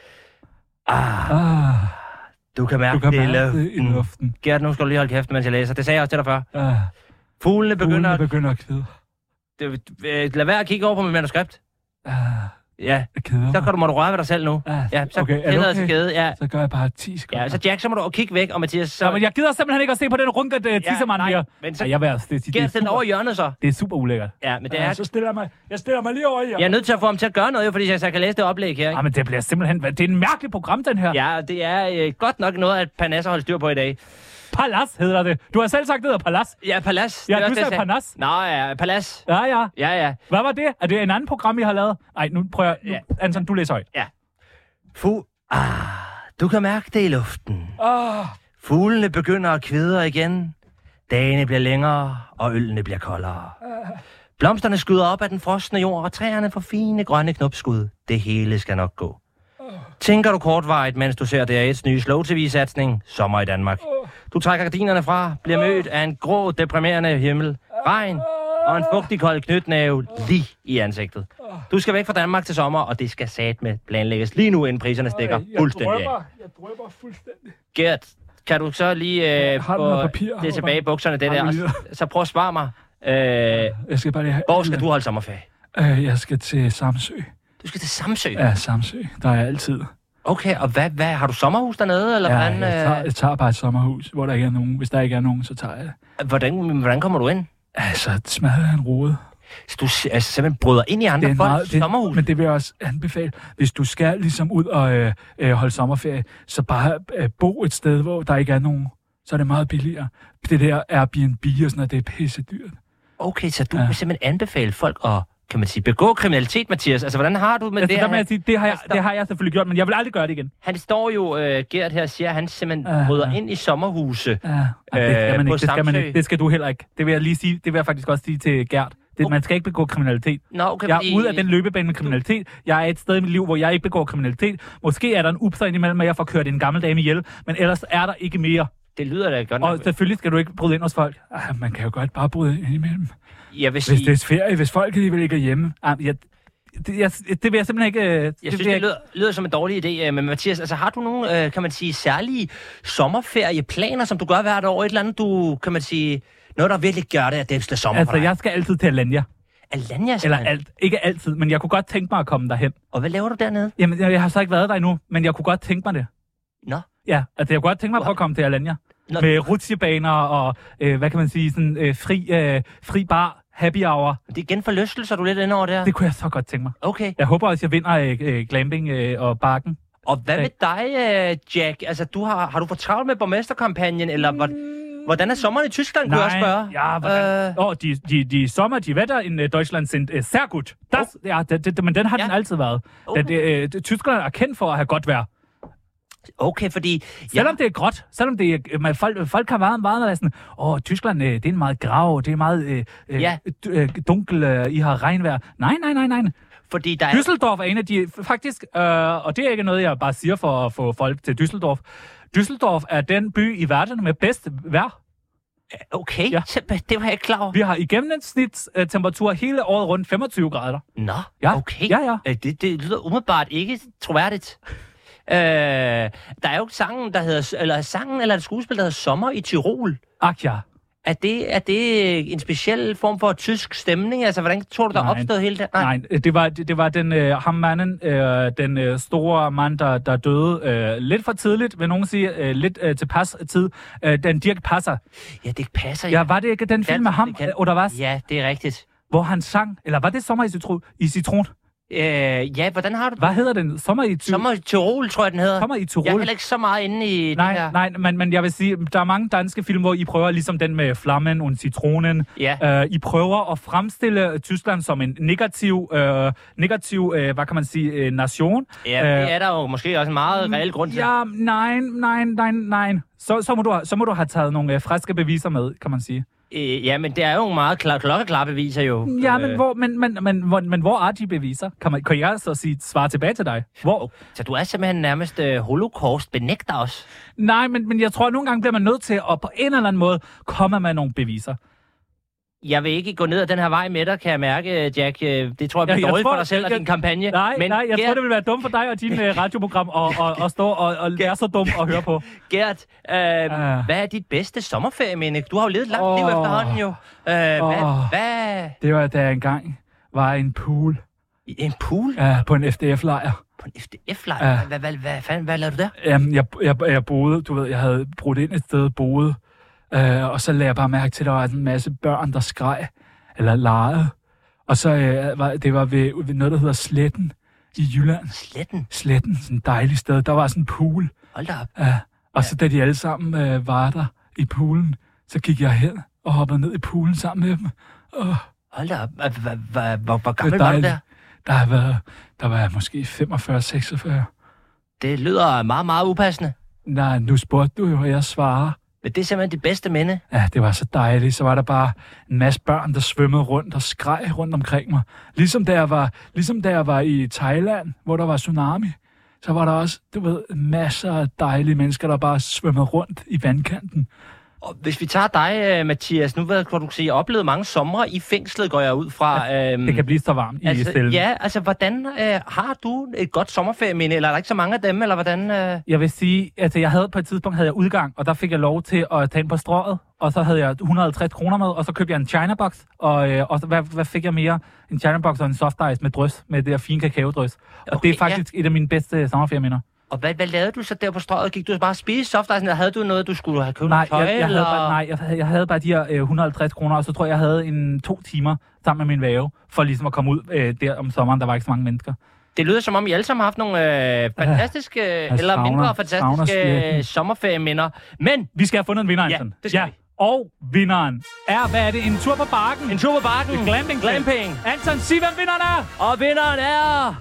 Ah, Ah, du kan mærke du kan det i mærke det i luften. luften. Gert, nu skal du lige holde kæft, mens jeg læser. Det sagde jeg også til dig før. Ah, Fuglene begynder... fuglene begynder at kvide. Det, øh, lad være at kigge over på mit manuskript. Ah, Ja, jeg keder så mig. kan du, må du røre ved dig selv nu. Ah, Ja, så okay, er det okay? okay? Til skade. Ja. Så gør jeg bare ti sekunder. Ja, så Jack, så må du kigge væk, og Mathias, så... Ja, men jeg gider simpelthen ikke at se på den runket uh, tissemand nej, mere. men så Ja, jeg vil altså, det, det, det, er Gert den super, over i hjørnet så. det er super ulækkert. Ja, men det Ja, er... så stiller jeg mig, jeg stiller mig lige over i jer. Jeg er nødt til at få ham til at gøre noget, jo, fordi jeg så kan læse det oplæg her. Ja, Ikke? men det bliver simpelthen... Det er en mærkelig program, den her. Ja, det er øh, godt nok noget, at Panas har holdt styr på i dag. Palas hedder det. Du har selv sagt, det hedder Palas. Ja, Palas. Ja, det er du også det, sagde jeg Panas. Nå, ja, Palas. Ja, ja. Ja, ja. Hvad var det? Er det en anden program, I har lavet? Nej, nu prøver jeg... Nu, Ja. Anton, du læser højt. Ja. Fu... Ah, du kan mærke det i luften. Ah, Fuglene begynder at kvidre igen. Dagene bliver længere, og ølene bliver koldere. Blomsterne skyder op af den frosne jord, og træerne får fine grønne knopskud. Det hele skal nok gå. Tænker du kortvarigt, mens du ser D R et's nye slow-T V-satsning, Sommer i Danmark. Du trækker gardinerne fra, bliver mødt af en grå, deprimerende himmel, regn og en fugtig kold knytnæve lige i ansigtet. Du skal væk fra Danmark til sommer, og det skal satme planlægges lige nu, inden priserne stikker jeg fuldstændig af. drøber, jeg drøber fuldstændig. Gert, kan du så lige øh, Har du noget få papir? det tilbage i bukserne, det Har der, du og lige- så, så prøv at svare mig. Øh, Jeg skal bare lige have... hvor skal du holde sommerferie? Øh, jeg skal til Samsø. Du skal til Samsø. Ja, Samsø. Der er jeg altid. Okay, og hvad, hvad, har du sommerhus dernede, eller Ja, hvordan, jeg, tager, øh, jeg tager bare et sommerhus, hvor der ikke er nogen. Hvis der ikke er nogen, så tager jeg det. hvordan, hvordan kommer du ind? Altså, smadrer jeg en rode. Så du s- altså, simpelthen bryder ind i andre Det er folks meget, det, sommerhus? men det vil jeg også anbefale. Hvis du skal ligesom ud og øh, øh, holde sommerferie, så bare øh, bo et sted, hvor der ikke er nogen. Så er det meget billigere. Det der Airbnb og sådan noget, det er pisse dyrt. Okay, så du Ja. vil simpelthen anbefale folk at, kan man sige, begå kriminalitet, Mathias? Altså, hvordan har du med Altså, det der her? må jeg sige, det har jeg, der- det har jeg selvfølgelig gjort, men jeg vil aldrig gøre det igen. Han står jo, øh, Gert her, siger, at han simpelthen Ja. bryder ind i sommerhuse. Ja. Ej, det skal Øh, man på ikke, det skal man Samsø. ikke. Det skal du heller ikke. Det vil jeg lige sige. Det vil jeg faktisk også sige til Gert. Det, man skal ikke begå kriminalitet. Nå, okay, Jeg fordi... er ude af den løbebane med kriminalitet. Jeg er et sted i mit liv, hvor jeg ikke begår kriminalitet. Måske er der en upser indimellem, at jeg får kørt en gammel dame ihjel, men ellers er der ikke mere. Det lyder da godt Og nok. selvfølgelig skal du ikke bryde ind hos folk. Ah, man kan jo godt bare bryde ind imellem. Jeg vil Hvis sige... det er ferie, hvis folk alligevel ikke er hjemme. Ah, jeg, det, jeg, det vil jeg simpelthen ikke... øh, Jeg det synes, vil det ikke- lyder, lyder som en dårlig idé, øh, men Mathias, altså har du nogle, øh, kan man sige, særlige sommerferieplaner, som du gør hvert år? Et eller andet, du, kan man sige, noget, der virkelig gør det, at det er sommer Altså, for dig? jeg skal altid til Alanya. Alanya, Eller alt. Ikke altid, men jeg kunne godt tænke mig at komme derhen. Og hvad laver du dernede? Jamen, jeg, jeg har så ikke været der endnu, men jeg kunne godt tænke mig det. Nå. Ja, altså jeg kunne godt tænke mig at prøve at komme til Alanya. Nå. Med rutsjebaner og, øh, hvad kan man sige, sådan øh, fri, øh, fri bar, happy hour. Det er igen forlystelser, du er lidt inde over der. Det kunne jeg så godt tænke mig. Okay. Jeg håber også, jeg vinder øh, øh, glamping øh, og bakken. Og hvad med dig, øh, Jack? Altså, du har, har du fået travlt med borgmesterkampagnen, eller hvor, hvordan er sommeren i Tyskland, kunne jeg også spørge? ja, hvordan? Øh, Åh, de, de, de sommer, de Wetter in uh, Deutschland sind uh, sehr gut. Das, oh. Ja, det, det, men den har Ja. den altid været. Oh. Den, det, øh, det, Tyskland er kendt for at have godt vejr. okay, fordi... Selvom det er gråt, selvom det er, man, folk, folk har været meget med sådan, åh, Tyskland, øh, det er en meget grav, det er meget øh, øh, Ja. øh, dunkel, øh, I har regnvejr. Nej, nej, nej, nej. fordi der er... Düsseldorf er en af de, faktisk, øh, og det er ikke noget, jeg bare siger for at få folk til Düsseldorf. Düsseldorf er den by i verden med bedst vejr. Okay, Ja. ja. Det var jeg ikke klar over. Vi har i gennemsnits øh, temperatur hele året rundt femogtyve grader. Nå, Ja. okay. Ja, ja. Øh, Det, det lyder umiddelbart ikke troværdigt. Øh, der er jo sangen, der hedder, eller sangen, eller et skuespil, der hedder Sommer i Tyrol. Ach ja. Er det, er det en speciel form for tysk stemning? Altså, hvordan tror du, der er Nej. opstået hele det? Nej, det var, det, det var den øh, ham manden, øh, den øh, store mand, der, der døde øh, lidt for tidligt, vil nogen sige, øh, lidt øh, til pas tid. Øh, den Dirk Passer. Ja, det passer. Ja, var det ikke den film med ham, det kan- øh, oder was? Ja, det er rigtigt. Hvor han sang, eller var det Sommer i Citron? I Citron? Øh, ja, hvordan har du det? Hvad hedder den? Sommer i, Ty- Sommer i Tyrol, tror jeg, den hedder. Sommer i Tyrol? Jeg er heller ikke så meget inde i det Nej, her. nej, men, men jeg vil sige, der er mange danske film, hvor I prøver, ligesom den med Flammen og Citronen, Ja. øh, I prøver at fremstille Tyskland som en negativ, øh, negativ øh, hvad kan man sige, øh, nation. Ja, det er der jo måske også en meget reel grund til. Ja, nej, nej, nej, nej. Så, så, må du, så må du have taget nogle øh, friske beviser med, kan man sige. Øh, ja, men det er jo nogle meget klar, klokkeklare beviser jo. Ja, men hvor, men, men, men, men, men hvor er de beviser? Kan, man, kan jeg så sige, svare tilbage til dig? Hvor? Så du er simpelthen nærmest øh, holocaust benægter os. Nej, men, men jeg tror, at nogle gange bliver man nødt til at på en eller anden måde komme med nogle beviser. Jeg vil ikke gå ned ad den her vej med dig, kan jeg mærke, Jack. Det tror jeg bliver Ja, jeg dårligt tror, for dig selv og jeg- din kampagne. Nej, men nej, jeg Gert, tror, det vil være dumt for dig og din uh, radioprogram at, at, at stå og, og være så dum at høre på. Gert, øh, Ah. hvad er dit bedste sommerferieminde? Du har jo levet et langt Åh. liv efterhånden jo. Øh, hvad, Åh. hvad? Det var, da jeg engang var i en pool I en pool? uh, på en F D F-lejr. På en F D F-lejr? Ja. Hvad, hvad, hvad, hvad, hvad lavede du der? Um, jeg, jeg, jeg boede, du ved, jeg havde brudt ind et sted, boede, uh, og så lagde jeg bare mærke til, at der var en masse børn, der skreg, eller legede. Og så uh, var det var ved, ved noget, der hedder Sletten i Jylland. Sletten? Sletten, sådan et dejligt sted. Der var sådan en pool. Hold da op. Ja. Og så da de alle sammen uh, var der i poolen, så gik jeg hen og hoppede ned i poolen sammen med dem. Og Hold da op. Hva- hva- hva- Hvor, hvor det gammel var var du dejligt. der? Der har været, der var jeg måske femogfyrre seksogfyrre. Det lyder meget, meget upassende. Nej, nu spurgte du jo, og jeg svarer. Men det er simpelthen det bedste minde. Ja, det var så dejligt. Så var der bare en masse børn, der svømmede rundt og skreg rundt omkring mig. Ligesom da jeg var, ligesom da jeg var i Thailand, hvor der var tsunami, så var der også, du ved, masser af dejlige mennesker, der bare svømmede rundt i vandkanten. Og hvis vi tager dig, Mathias, nu ved kan du sige, jeg oplevede mange somre i fængslet, går jeg ud fra. Øhm, Det kan blive så varmt i altså, stellen. ja, altså hvordan øh, har du et godt sommerferieminde, eller er der ikke så mange af dem, eller hvordan? Øh... Jeg vil sige, at jeg havde på et tidspunkt havde jeg udgang, og der fik jeg lov til at tage ind på strøget, og så havde jeg et hundrede og halvtreds kroner med, og så købte jeg en China Box, og, øh, og så, hvad, hvad fik jeg mere? En China Box og en soft ice med drys, med det der fine kakaodrys. Og Okay, det er faktisk ja. et af mine bedste sommerferieminder. Og hvad, hvad lavede du så der på strøget? Gik du bare og spise soft ice, eller havde du noget, du skulle have købt Nej, tøj, jeg, jeg, havde eller? bare, nej jeg, havde, jeg havde bare de her øh, et hundrede og halvtreds kroner, og så tror jeg, jeg havde en to timer sammen med min væve, for ligesom at komme ud øh, der om sommeren, der var ikke så mange mennesker. Det lyder som om, I alle sammen har haft nogle øh, fantastiske, øh, eller savner- mindre savner fantastiske sletten. øh, sommerferieminder. Men Vi skal have fundet en vinder, Ja, Anton. det skal vi. Og vinderen er, hvad er det, en tur på bakken? en tur på bakken. Et glamping. Glamping. Anton, sig, hvem vinderen er! Og vinderen er...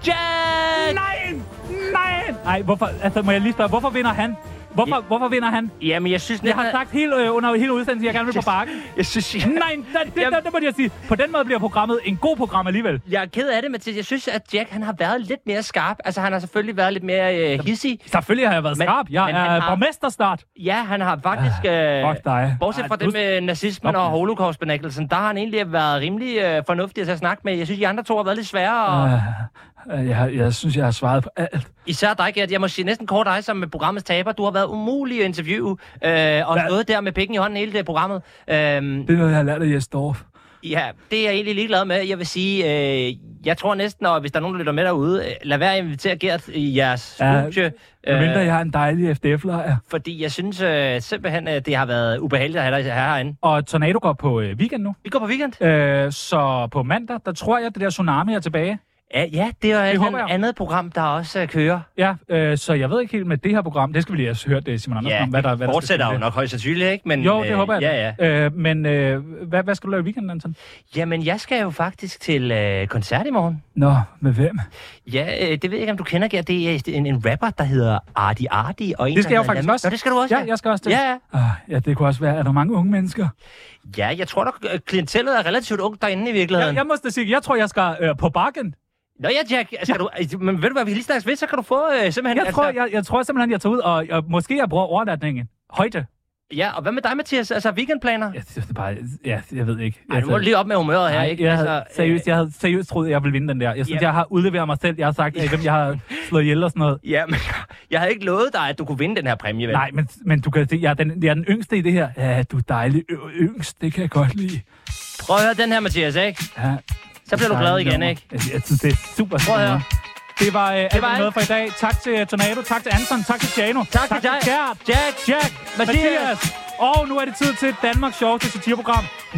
Jack! Nej! Nej! Nej, hvorfor, altså må jeg lige spørge, hvorfor vinder han? Hvorfor, Ja. hvorfor vinder han? Jamen, jeg synes... Jeg har næsten- sagt hele, øh, under hele udsendelsen, jeg gerne vil på bakken. Jeg synes, jeg, Nej, det, det, det, det må jeg sige. På den måde bliver programmet en god program alligevel. jeg er ked af det, Mathias. Jeg synes, at Jack han har været lidt mere skarp. Altså, han har selvfølgelig været lidt mere øh, hissig. Selvfølgelig har jeg været Men- skarp. Jeg men er han har- borgmester snart. Ja, han har faktisk... Øh, Fuck dig. bortset Ej, fra du- det med nazismen Stop og det. holocaustbenægtelsen, der har han egentlig været rimelig øh, fornuftig til at snakke med. Jeg synes, de andre to har været lidt svære. Og Øh, jeg, har- jeg synes, jeg har svaret på alt. især dig, Gert. Jeg må sige næsten kort dig som med programmets taber. Du har været umulig at interviewe. Øh, og Hvad? stået der med pikken i hånden hele det programmet. Øh, Det er noget, jeg har lært af Jes Dorf. Ja, det er jeg egentlig ligeglad med. Jeg vil sige, øh, jeg tror næsten, at hvis der er nogen, der lytter med derude, øh, lad være at invitere Gert i jeres Ja, studie. Medmindre Øh, jeg har en dejlig F D F-lejr. fordi jeg synes øh, simpelthen, at det har været ubehageligt at have dig her- herinde. Og Tornado går på øh, weekend nu. Vi går på weekend. Øh, så på mandag, der tror jeg, at det der Tsunami er tilbage. Ja, ja det er Det et håber jeg. andet program, der også øh, kører. Ja, øh, så jeg ved ikke helt med det her program. Det skal vi lige have hørt, det Simon Andersen om, hvad der, hvad der fortsætter skal jo ske. nok højst sandsynligt, ikke? Men, Jo, det øh, håber jeg. Ja, ja. Øh, men øh, hvad, hvad skal du lave i weekenden, Anton? Jamen, jeg skal jo faktisk til øh, koncert i morgen. Nå, med hvem? Ja, øh, det ved jeg ikke, om du kender, Gert. Det er en, en rapper, der hedder Ardi Ardi. Og en, Det skal der jeg hedder faktisk Lam- også. Nå, det skal du også, Ja, jeg skal også det. Ja, ja. Ah, ja, det kunne også være. Er der mange unge mennesker? Ja, jeg tror, at klientellet er relativt ungt derinde i virkeligheden. Jeg, jeg måste sige, jeg tror, jeg skal øh, på bakken. Nå ja, Jack, skal du, men ved du hvad, vi lige snakkes ved, så kan du få øh, simpelthen... Jeg tror, jeg, jeg tror simpelthen, jeg tager ud, og jeg, måske jeg bruger overnatningen. Højde. Ja, og hvad med dig, Mathias? Altså, weekendplaner? Jeg synes det bare, ja, jeg ved ikke. Ej, du må lige op med humøret her, Nej, ikke? jeg havde, altså, seriøst, jeg havde seriøst troet, at jeg ville vinde den der. Jeg synes, Ja. jeg har udleveret mig selv. Jeg har sagt, at hvem jeg har slået ihjel og sådan noget. Ja, men jeg havde ikke lovet dig, at du kunne vinde den her præmie, vel? Nej, men, men du kan se, jeg er, den, jeg er den yngste i det her. Ja, du er dejlig ø- yngst. Det kan jeg godt lide. Prøv at høre den her, Mathias, ikke? Ja, Så bliver du glad dejligt igen, nummer. ikke? Jeg, jeg synes, det er super. Prøv at høre. Det var øh, alt var noget for i dag. Tak til Tornado, tak til Anton, tak til Tjano. Tak til Jack. Gert, Jack, Jack, Mathias. Mathias. Og nu er det tid til Danmarks sjoveste satireprogram.